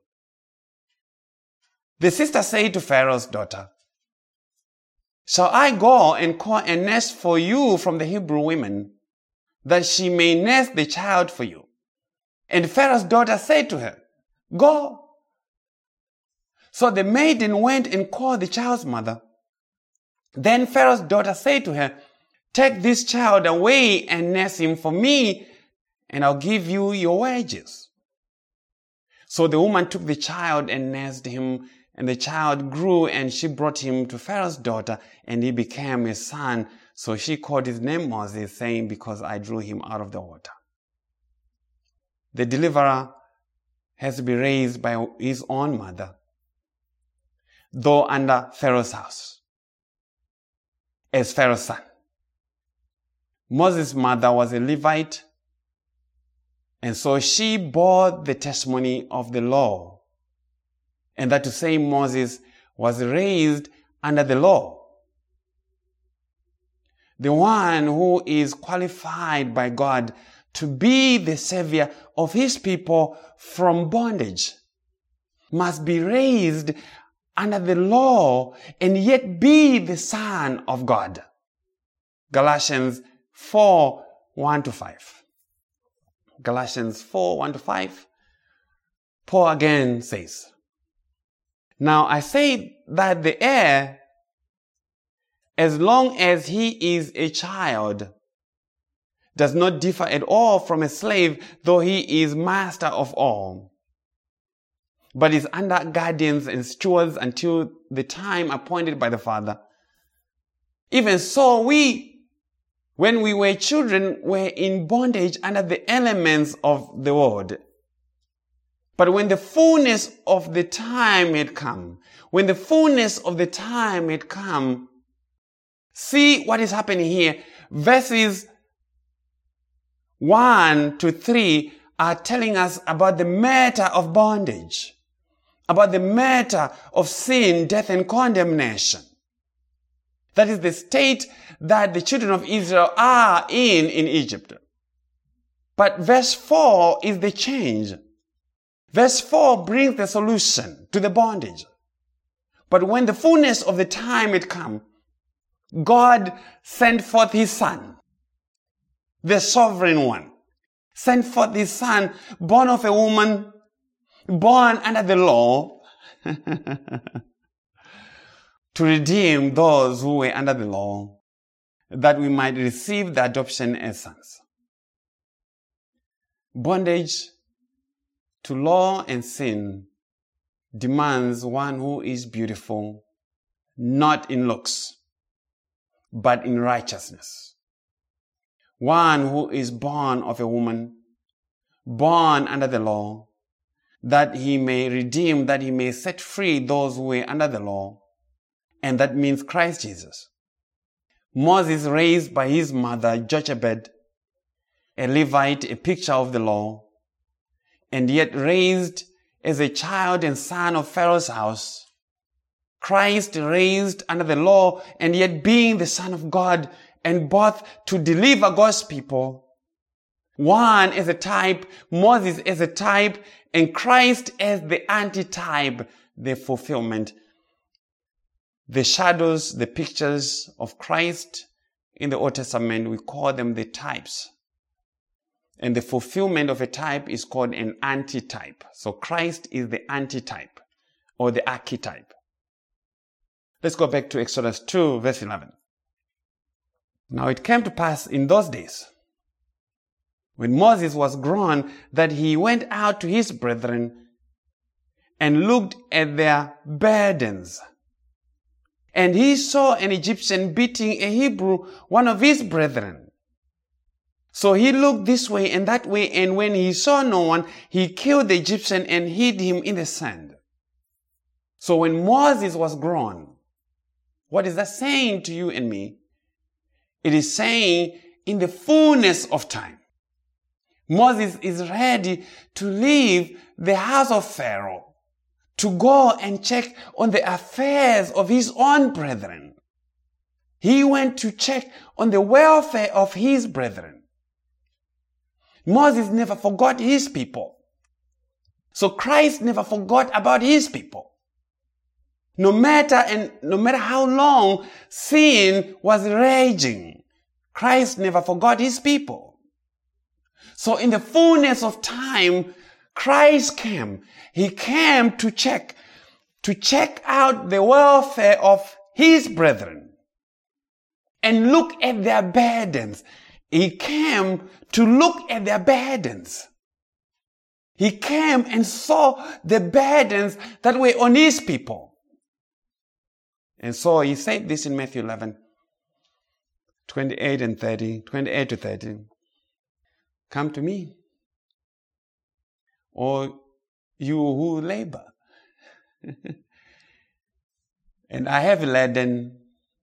The sister said to Pharaoh's daughter, shall I go and call a nurse for you from the Hebrew women, that she may nurse the child for you? And Pharaoh's daughter said to her, go. So the maiden went and called the child's mother. Then Pharaoh's daughter said to her, take this child away and nurse him for me, and I'll give you your wages. So the woman took the child and nursed him, and the child grew, and she brought him to Pharaoh's daughter, and he became a son. So she called his name Moses, saying, because I drew him out of the water. The deliverer has to be raised by his own mother, though under Pharaoh's house, as Pharaoh's son. Moses' mother was a Levite, And so she bore the testimony of the law. And that to say Moses was raised under the law. The one who is qualified by God to be the savior of his people from bondage must be raised under the law and yet be the Son of God. Galatians four, one to five. Galatians four, one to five. Paul again says, "Now I say that the heir, as long as he is a child, does not differ at all from a slave, though he is master of all, but is under guardians and stewards until the time appointed by the Father. Even so we, when we were children, were in bondage under the elements of the world. But when the fullness of the time had come, when the fullness of the time had come," see what is happening here. Verses one to three are telling us about the matter of bondage, about the matter of sin, death, and condemnation. That is the state that the children of Israel are in in Egypt. But verse four is the change. Verse four brings the solution to the bondage. But when the fullness of the time had come, God sent forth his Son, the sovereign one, sent forth his Son, born of a woman, born under the law, to redeem those who were under the law, that we might receive the adoption as sons. Bondage to law and sin demands one who is beautiful, not in looks, but in righteousness. One who is born of a woman, born under the law, that he may redeem, that he may set free those who were under the law. And that means Christ Jesus. Moses, raised by his mother Jochebed, a Levite, a picture of the law, and yet raised as a child and son of Pharaoh's house. Christ raised under the law and yet being the Son of God, and both to deliver God's people. One as a type, Moses as a type, and Christ as the antitype, the fulfillment. The shadows, the pictures of Christ in the Old Testament, we call them the types. And the fulfillment of a type is called an antitype. So Christ is the antitype or the archetype. Let's go back to Exodus two, verse eleven. "Now it came to pass in those days, when Moses was grown, that he went out to his brethren and looked at their burdens. And he saw an Egyptian beating a Hebrew, one of his brethren. So he looked this way and that way, and when he saw no one, he killed the Egyptian and hid him in the sand." So when Moses was grown, what is that saying to you and me? It is saying in the fullness of time, Moses is ready to leave the house of Pharaoh, to go and check on the affairs of his own brethren. He went to check on the welfare of his brethren. Moses never forgot his people. So Christ never forgot about his people. No matter and no matter how long sin was raging, Christ never forgot his people. So in the fullness of time, Christ came. He came to check, to check out the welfare of his brethren and look at their burdens. He came to look at their burdens. He came and saw the burdens that were on his people. And so he said this in Matthew eleven, twenty-eight and thirty, twenty-eight to thirty. "Come to me, or you who labor, and I have laden,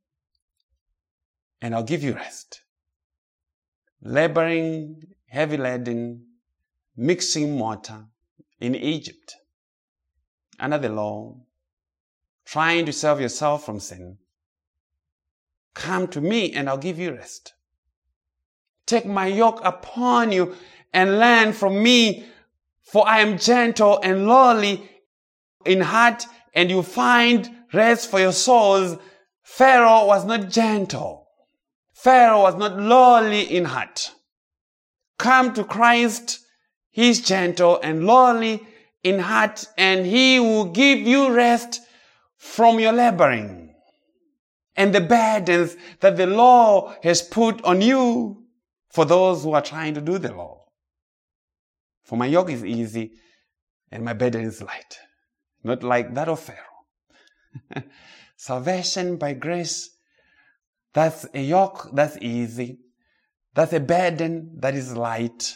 and I'll give you rest." Laboring, heavy laden, mixing mortar in Egypt, under the law, trying to save yourself from sin. Come to me and I'll give you rest. Take my yoke upon you and learn from me, for I am gentle and lowly in heart, and you find rest for your souls. Pharaoh was not gentle. Pharaoh was not lowly in heart. Come to Christ. He is gentle and lowly in heart, and he will give you rest from your laboring and the burdens that the law has put on you for those who are trying to do the law. For my yoke is easy and my burden is light. Not like that of Pharaoh. Salvation by grace, that's a yoke that's easy. That's a burden that is light.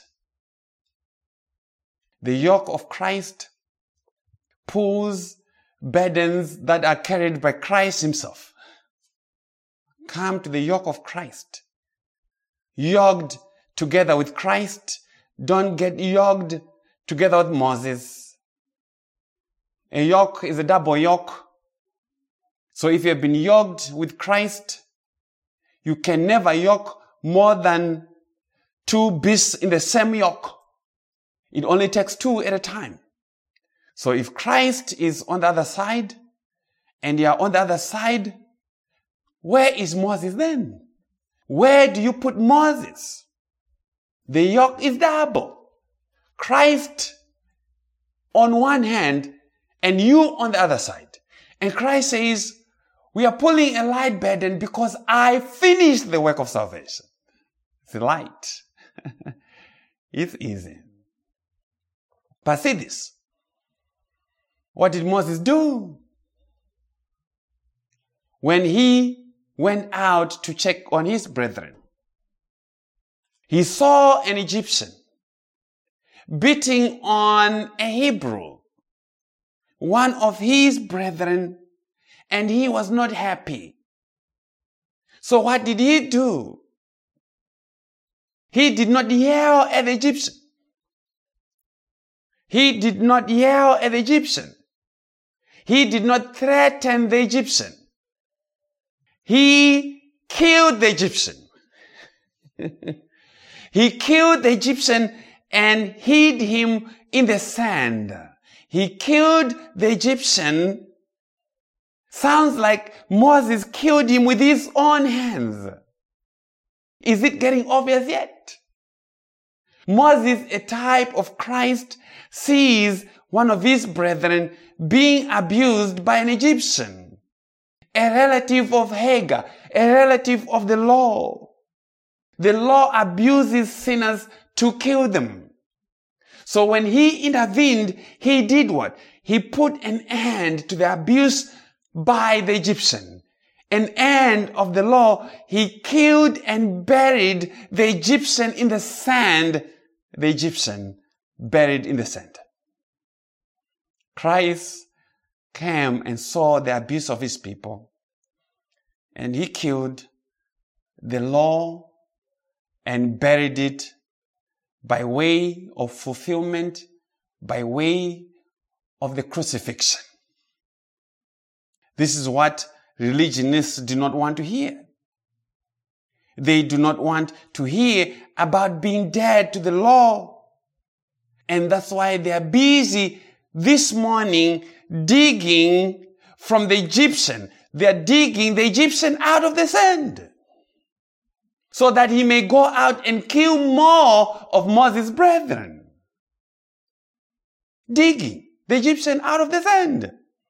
The yoke of Christ pulls burdens that are carried by Christ himself. Come to the yoke of Christ. Yoked together with Christ. Don't get yoked together with Moses. A yoke is a double yoke. So if you have been yoked with Christ, you can never yoke more than two beasts in the same yoke. It only takes two at a time. So if Christ is on the other side and you are on the other side, where is Moses then? Where do you put Moses? The yoke is double. Christ on one hand and you on the other side. And Christ says, we are pulling a light burden because I finished the work of salvation. It's light. It's easy. But see this. What did Moses do? When he went out to check on his brethren, he saw an Egyptian beating on a Hebrew, one of his brethren, and he was not happy. So what did he do? He did not yell at the Egyptian. He did not yell at the Egyptian. He did not threaten the Egyptian. He killed the Egyptian. He killed the Egyptian and hid him in the sand. He killed the Egyptian. Sounds like Moses killed him with his own hands. Is it getting obvious yet? Moses, a type of Christ, sees one of his brethren being abused by an Egyptian, a relative of Hagar, a relative of the law. The law abuses sinners to kill them. So when he intervened, he did what? He put an end to the abuse by the Egyptian. An end of the law. He killed and buried the Egyptian in the sand. The Egyptian buried in the sand. Christ came and saw the abuse of his people. And he killed the law and buried it by way of fulfillment, by way of the crucifixion. This is what religionists do not want to hear. They do not want to hear about being dead to the law. And that's why they are busy this morning digging from the Egyptian. They are digging the Egyptian out of the sand so that he may go out and kill more of Moses' brethren. Digging the Egyptian out of the sand.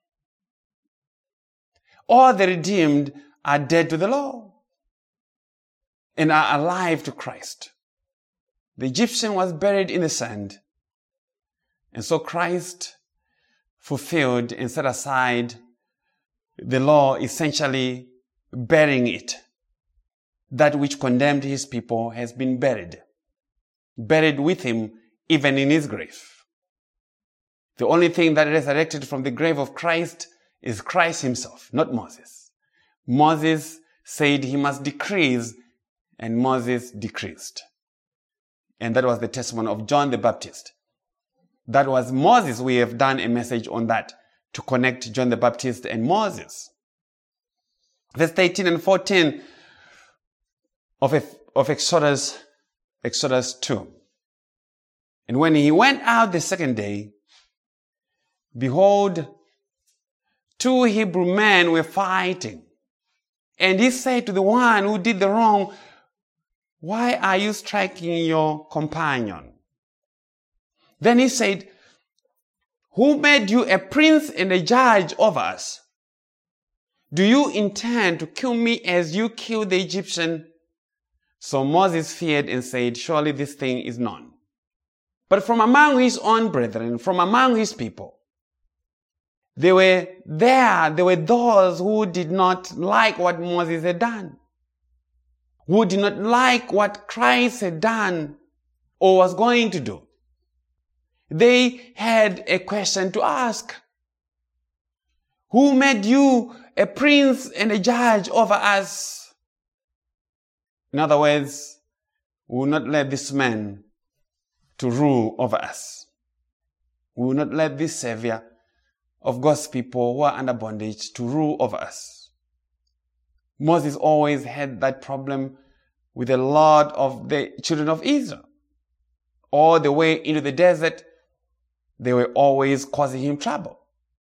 All the redeemed are dead to the law and are alive to Christ. The Egyptian was buried in the sand. And so Christ fulfilled and set aside the law, essentially burying it. That which condemned his people has been buried. Buried with him even in his grave. The only thing that resurrected from the grave of Christ is Christ himself, not Moses. Moses said he must decrease, and Moses decreased. And that was the testimony of John the Baptist. That was Moses. We have done a message on that to connect John the Baptist and Moses. Verse thirteen and fourteen of, of Exodus, Exodus two. And when he went out the second day, behold, two Hebrew men were fighting. And he said to the one who did the wrong, why are you striking your companion? Then he said, who made you a prince and a judge over us? Do you intend to kill me as you killed the Egyptian? So Moses feared and said, surely this thing is known. But from among his own brethren, from among his people, They were there, there were those who did not like what Moses had done, who did not like what Christ had done or was going to do. They had a question to ask. Who made you a prince and a judge over us? In other words, we will not let this man to rule over us. We will not let this Savior of God's people who are under bondage to rule over us. Moses always had that problem with a lot of the children of Israel. All the way into the desert, they were always causing him trouble.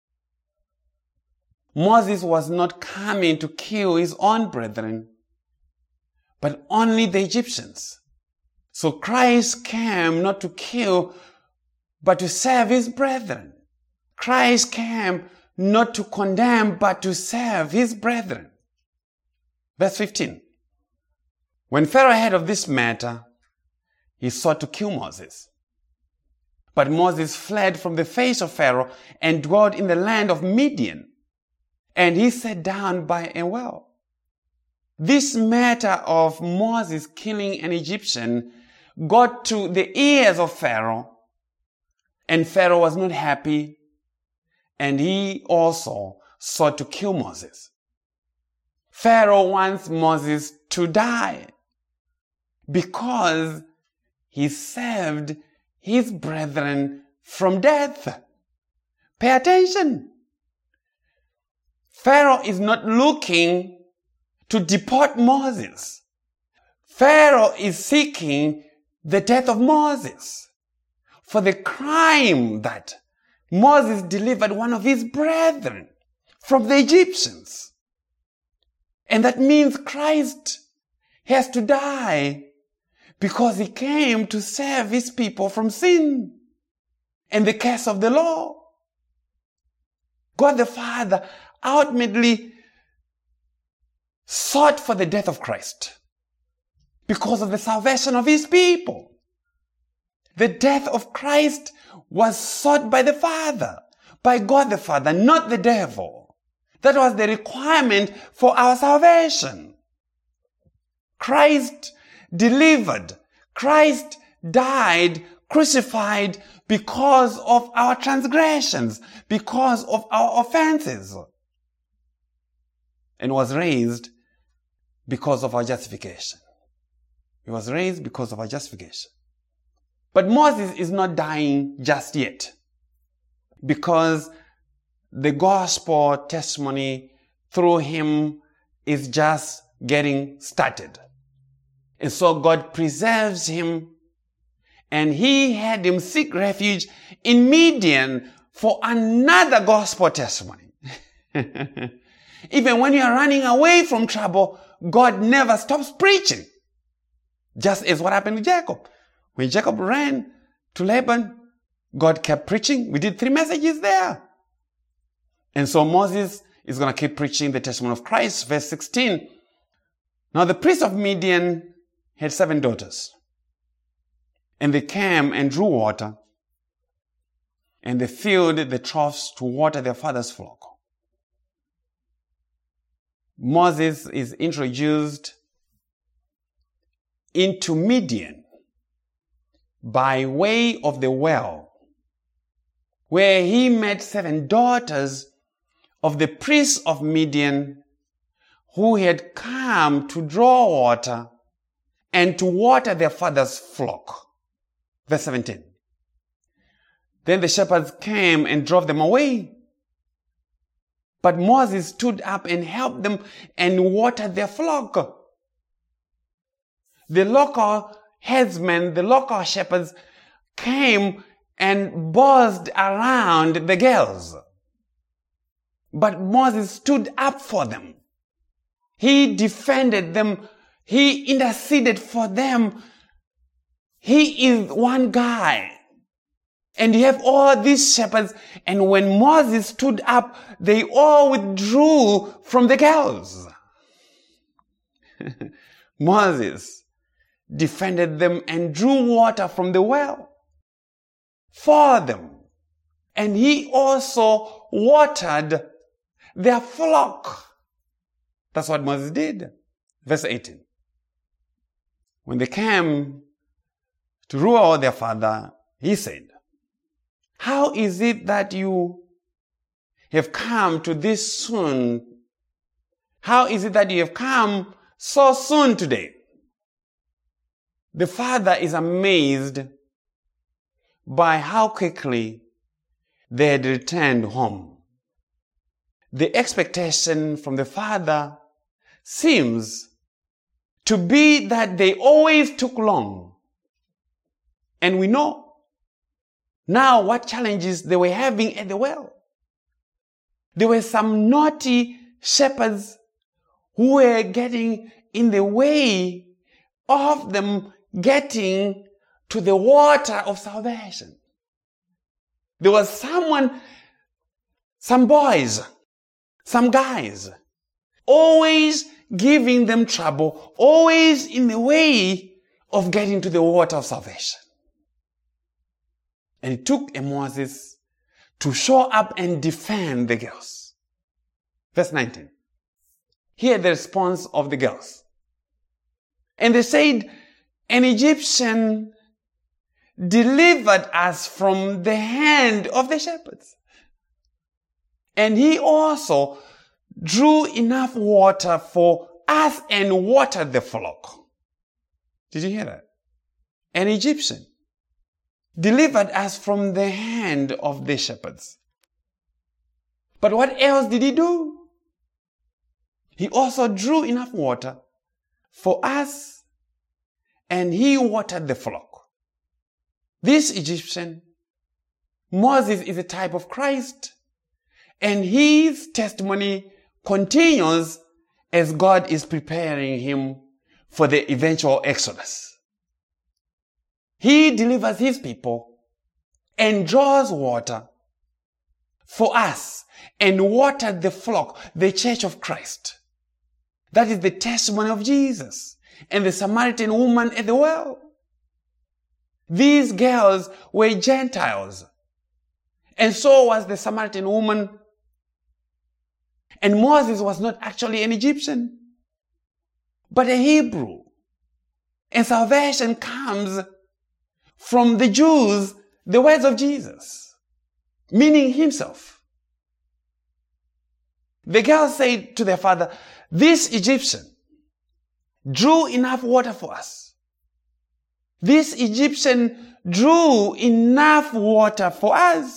Moses was not coming to kill his own brethren, but only the Egyptians. So Christ came not to kill, but to serve his brethren. Christ came not to condemn, but to serve his brethren. Verse fifteen. When Pharaoh heard of this matter, he sought to kill Moses. But Moses fled from the face of Pharaoh and dwelt in the land of Midian. And he sat down by a well. This matter of Moses killing an Egyptian got to the ears of Pharaoh. And Pharaoh was not happy. And he also sought to kill Moses. Pharaoh wants Moses to die because he saved his brethren from death. Pay attention. Pharaoh is not looking to deport Moses. Pharaoh is seeking the death of Moses for the crime that Moses delivered one of his brethren from the Egyptians. And that means Christ has to die because he came to save his people from sin and the curse of the law. God the Father ultimately sought for the death of Christ because of the salvation of his people. The death of Christ was sought by the Father, by God the Father, not the devil. That was the requirement for our salvation. Christ delivered. Christ died, crucified because of our transgressions, because of our offenses, and was raised because of our justification. He was raised because of our justification. But Moses is not dying just yet, because the gospel testimony through him is just getting started. And so God preserves him, and he had him seek refuge in Midian for another gospel testimony. Even when you are running away from trouble, God never stops preaching. Just as what happened to Jacob. When Jacob ran to Laban, God kept preaching. We did three messages there. And so Moses is going to keep preaching the testimony of Christ. Verse sixteen. Now the priest of Midian had seven daughters. And they came and drew water. And they filled the troughs to water their father's flock. Moses is introduced into Midian by way of the well, where he met seven daughters of the priests of Midian who had come to draw water and to water their father's flock. Verse seventeen. Then the shepherds came and drove them away. But Moses stood up and helped them and watered their flock. The local herdsmen, the local shepherds came and buzzed around the girls. But Moses stood up for them. He defended them. He interceded for them. He is one guy. And you have all these shepherds, and when Moses stood up, they all withdrew from the girls. Moses defended them and drew water from the well for them. And he also watered their flock. That's what Moses did. Verse eighteen. When they came to Reuel their father, he said, "How is it that you have come to this soon? How is it that you have come so soon today?" The father is amazed by how quickly they had returned home. The expectation from the father seems to be that they always took long. And we know now what challenges they were having at the well. There were some naughty shepherds who were getting in the way of them getting to the water of salvation. There was someone, some boys, some guys, always giving them trouble, always in the way of getting to the water of salvation. And it took a Moses to show up and defend the girls. Verse nineteen. Hear the response of the girls. And they said, "An Egyptian delivered us from the hand of the shepherds. And he also drew enough water for us and watered the flock." Did you hear that? An Egyptian delivered us from the hand of the shepherds. But what else did he do? He also drew enough water for us and he watered the flock. This Egyptian, Moses, is a type of Christ, and his testimony continues as God is preparing him for the eventual Exodus. He delivers his people and draws water for us and watered the flock, the church of Christ. That is the testimony of Jesus and the Samaritan woman at the well. These girls were Gentiles, and so was the Samaritan woman. And Moses was not actually an Egyptian, but a Hebrew. And salvation comes from the Jews, the words of Jesus, meaning himself. The girls said to their father, "This Egyptian drew enough water for us. This Egyptian drew enough water for us."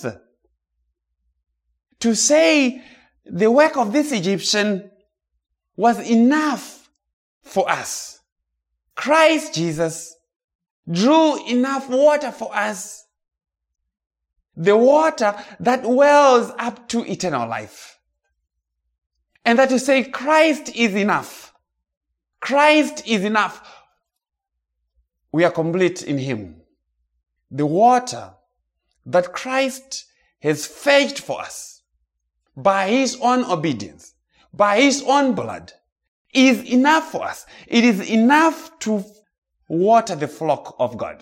To say the work of this Egyptian was enough for us. Christ Jesus drew enough water for us. The water that wells up to eternal life. And that to say Christ is enough. Christ is enough. We are complete in him. The water that Christ has fetched for us by his own obedience, by his own blood, is enough for us. It is enough to water the flock of God.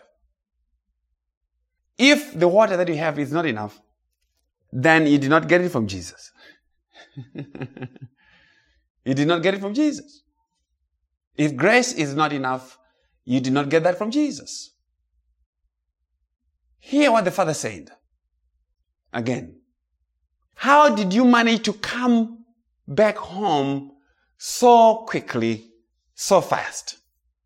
If the water that you have is not enough, then you did not get it from Jesus. You did not get it from Jesus. If grace is not enough, you did not get that from Jesus. Hear what the father said. Again. How did you manage to come back home so quickly, so fast?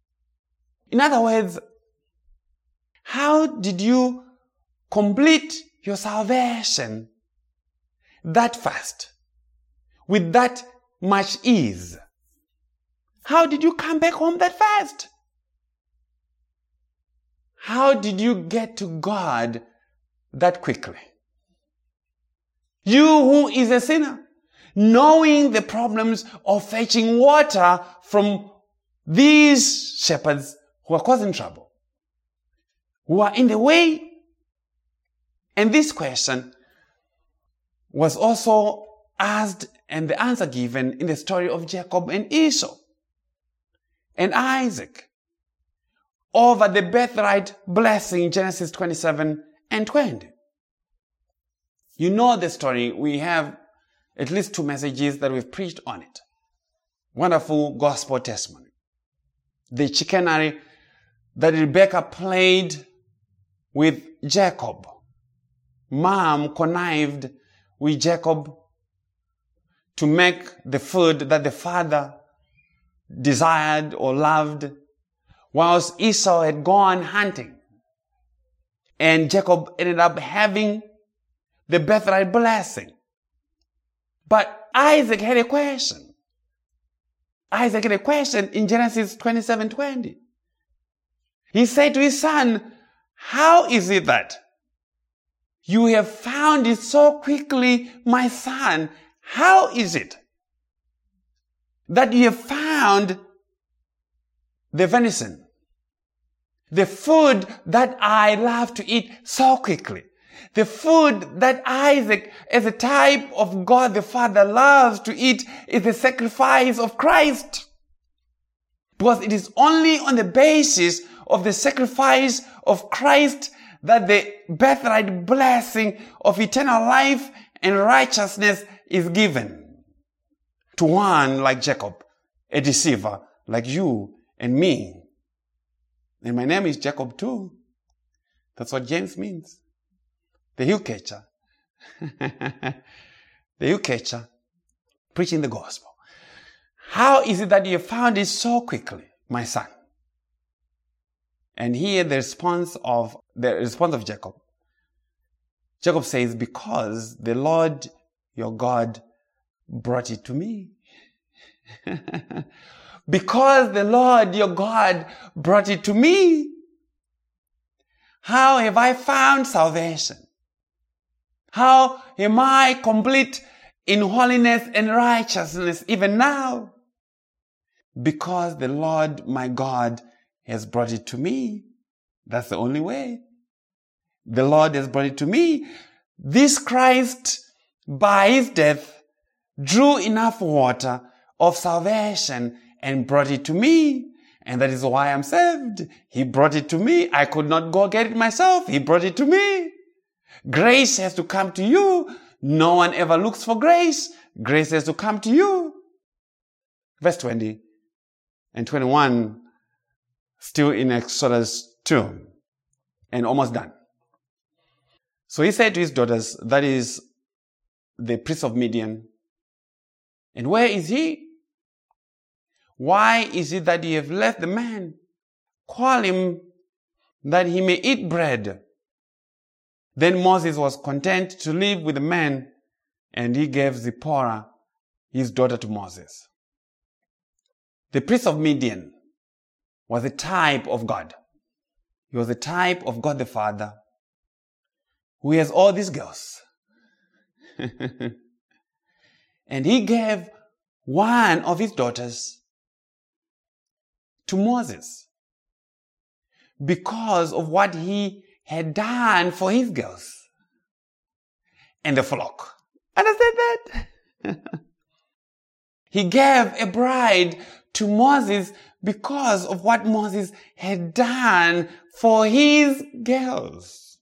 In other words, how did you complete your salvation that fast, with that much ease? How did you come back home that fast? How did you get to God that quickly? You who is a sinner, knowing the problems of fetching water from these shepherds who are causing trouble, who are in the way. And this question was also asked and the answer given in the story of Jacob and Esau and Isaac over the birthright blessing, Genesis twenty-seven and twenty. You know the story. We have at least two messages that we've preached on it. Wonderful gospel testimony. The chicanery that Rebekah played with Jacob. Mom connived with Jacob to make the food that the father desired or loved, whilst Esau had gone hunting. And Jacob ended up having the birthright blessing. But Isaac had a question. Isaac had a question in Genesis twenty-seven twenty. He said to his son, how is it that you have found it so quickly, my son? How is it that you have found the venison, the food that I love to eat, so quickly? The food that Isaac, as a type of God the Father, loves to eat is the sacrifice of Christ. Because it is only on the basis of the sacrifice of Christ that the birthright blessing of eternal life and righteousness is given to one like Jacob, a deceiver like you and me. And my name is Jacob too. That's what James means. The hill catcher. The hill catcher preaching the gospel. How is it that you found it so quickly, my son? And here the response of the response of Jacob. Jacob says, because the Lord your God brought it to me. Because the Lord your God brought it to me. How have I found salvation? How am I complete in holiness and righteousness even now? Because the Lord my God has brought it to me. That's the only way. The Lord has brought it to me. This Christ, by his death, drew enough water of salvation and brought it to me. And that is why I'm saved. He brought it to me. I could not go get it myself. He brought it to me. Grace has to come to you. No one ever looks for grace. Grace has to come to you. Verse twenty and twenty-one, still in Exodus two, and almost done. So he said to his daughters, that is the priest of Midian, and where is he? Why is it that you have left the man? Call him that he may eat bread. Then Moses was content to live with the man, and he gave Zipporah, his daughter, to Moses. The priest of Midian was a type of God. He was a type of God the Father, who has all these girls. And he gave one of his daughters to Moses because of what he had done for his girls and the flock. Understand that? He gave a bride to Moses because of what Moses had done for his girls.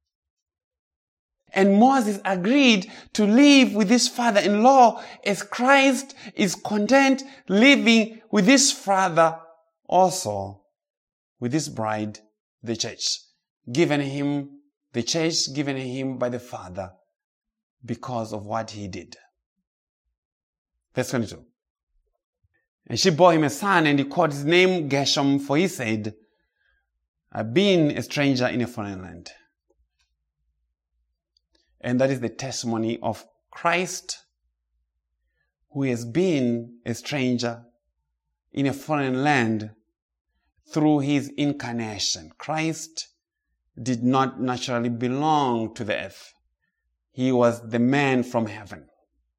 And Moses agreed to live with his father-in-law as Christ is content living with his father also, with his bride, the church, given him, the church given him by the Father because of what he did. Verse twenty-two. And she bore him a son, and he called his name Gershom, for he said, I've been a stranger in a foreign land. And that is the testimony of Christ, who has been a stranger in a foreign land through his incarnation. Christ did not naturally belong to the earth. He was the man from heaven.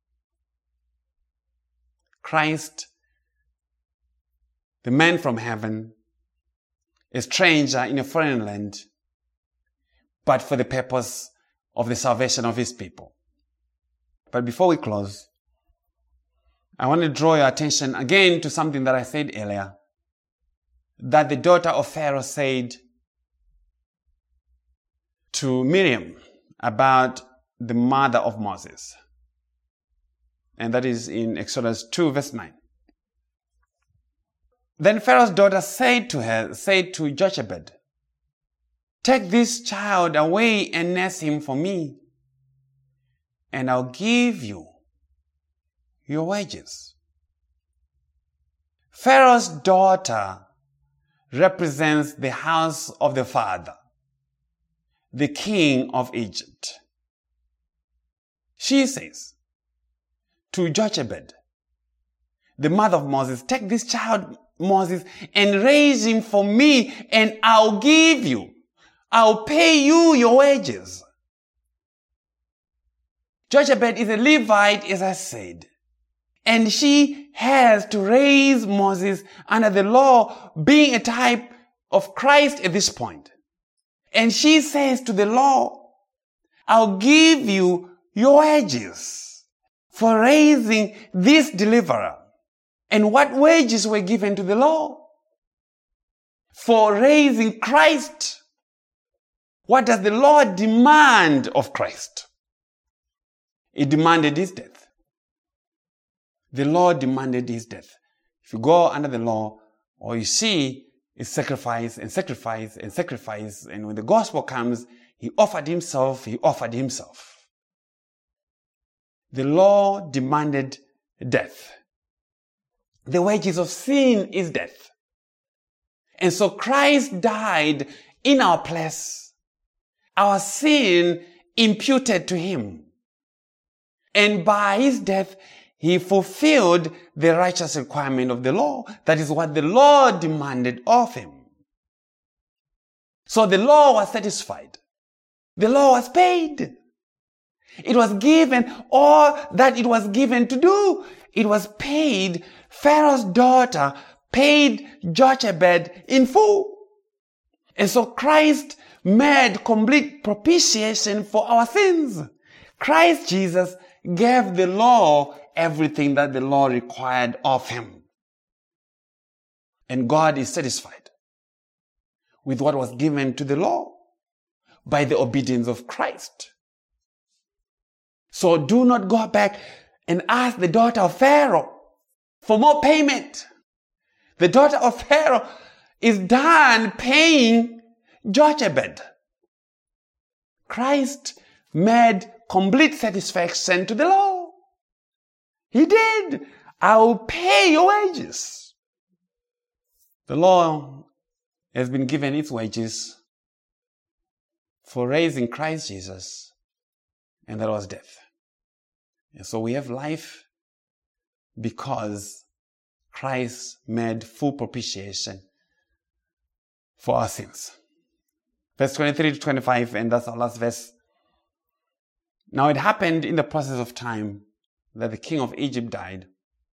Christ, the man from heaven, a stranger in a foreign land, but for the purpose of the salvation of his people. But before we close, I want to draw your attention again to something that I said earlier, that the daughter of Pharaoh said to Miriam about the mother of Moses. And that is in Exodus two verse nine. Then Pharaoh's daughter said to her, said to Jochebed, "Take this child away and nurse him for me, and I'll give you your wages." Pharaoh's daughter represents the house of the father, the king of Egypt. She says to Jochebed, the mother of Moses, "Take this child, Moses, and raise him for me, and I'll give you, I'll pay you your wages." Jochebed is a Levite, as I said, and she has to raise Moses under the law, being a type of Christ at this point. And she says to the law, "I'll give you your wages for raising this deliverer." And what wages were given to the law? For raising Christ. What does the law demand of Christ? It demanded his death. The law demanded his death. If you go under the law, all you see is sacrifice and sacrifice and sacrifice. And when the gospel comes, he offered himself, he offered himself. The law demanded death. The wages of sin is death. And so Christ died in our place. Our sin imputed to him. And by his death, he fulfilled the righteous requirement of the law. That is what the law demanded of him. So the law was satisfied. The law was paid. It was given all that it was given to do. It was paid. Pharaoh's daughter paid Jochebed in full. And so Christ made complete propitiation for our sins. Christ Jesus gave the law everything that the law required of him. And God is satisfied with what was given to the law by the obedience of Christ. So do not go back and ask the daughter of Pharaoh for more payment. The daughter of Pharaoh is done paying Jochebed. Christ made complete satisfaction to the law. He did. I will pay your wages. The law has been given its wages for raising Christ Jesus, and that was death. And so we have life because Christ made full propitiation for our sins. Verse twenty-three to twenty-five, and that's our last verse. Now it happened in the process of time that the king of Egypt died.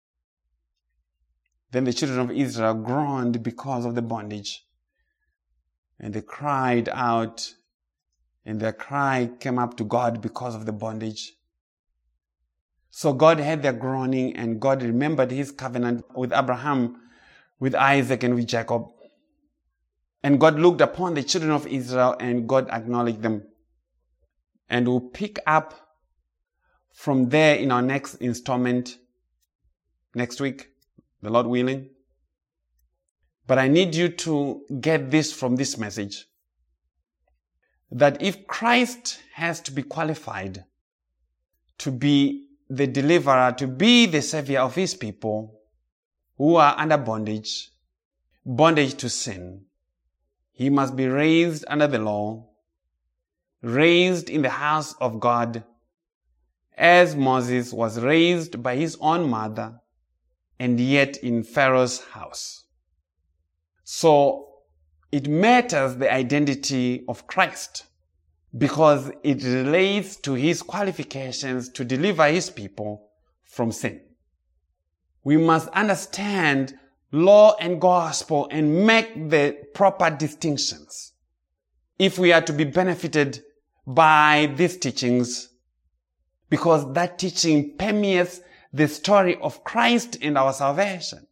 Then the children of Israel groaned because of the bondage, and they cried out, and their cry came up to God because of the bondage. So God heard their groaning, and God remembered his covenant with Abraham, with Isaac, and with Jacob. And God looked upon the children of Israel, and God acknowledged them. And we'll pick up from there in our next installment next week, the Lord willing. But I need you to get this from this message, that if Christ has to be qualified to be the deliverer, to be the savior of his people who are under bondage, bondage to sin, he must be raised under the law, raised in the house of God, as Moses was raised by his own mother, and yet in Pharaoh's house. So it matters the identity of Christ because it relates to his qualifications to deliver his people from sin. We must understand law and gospel and make the proper distinctions if we are to be benefited by these teachings, because that teaching permeates the story of Christ and our salvation.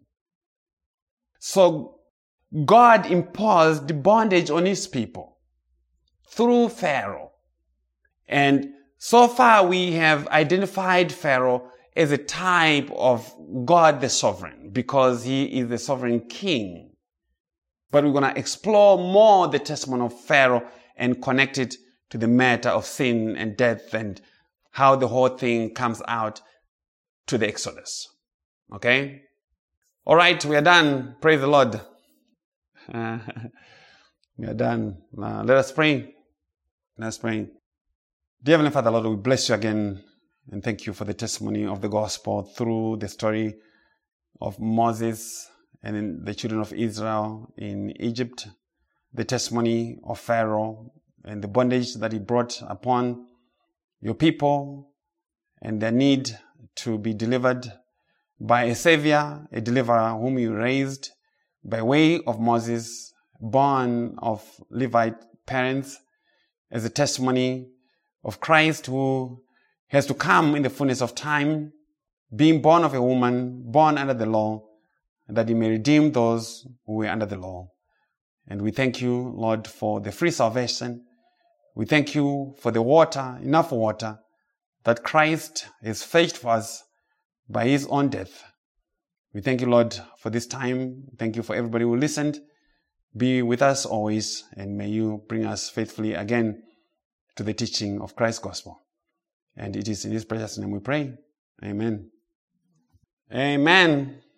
So God imposed bondage on his people through Pharaoh. And so far we have identified Pharaoh as a type of God the sovereign because he is the sovereign king. But we're going to explore more the testimony of Pharaoh and connect it to the matter of sin and death and how the whole thing comes out to the Exodus. Okay? All right, we are done. Praise the Lord. Uh, we are done. Uh, let us pray. Let us pray. Dear Heavenly Father, Lord, we bless you again and thank you for the testimony of the gospel through the story of Moses and the children of Israel in Egypt, the testimony of Pharaoh and the bondage that he brought upon your people and their need to be delivered by a Savior, a deliverer whom you raised by way of Moses, born of Levite parents, as a testimony of Christ who has to come in the fullness of time, being born of a woman, born under the law, that he may redeem those who were under the law. And we thank you, Lord, for the free salvation. We thank you for the water, enough water, that Christ has fetched for us by his own death. We thank you, Lord, for this time. Thank you for everybody who listened. Be with us always, and may you bring us faithfully again to the teaching of Christ's gospel. And it is in his precious name we pray. Amen. Amen.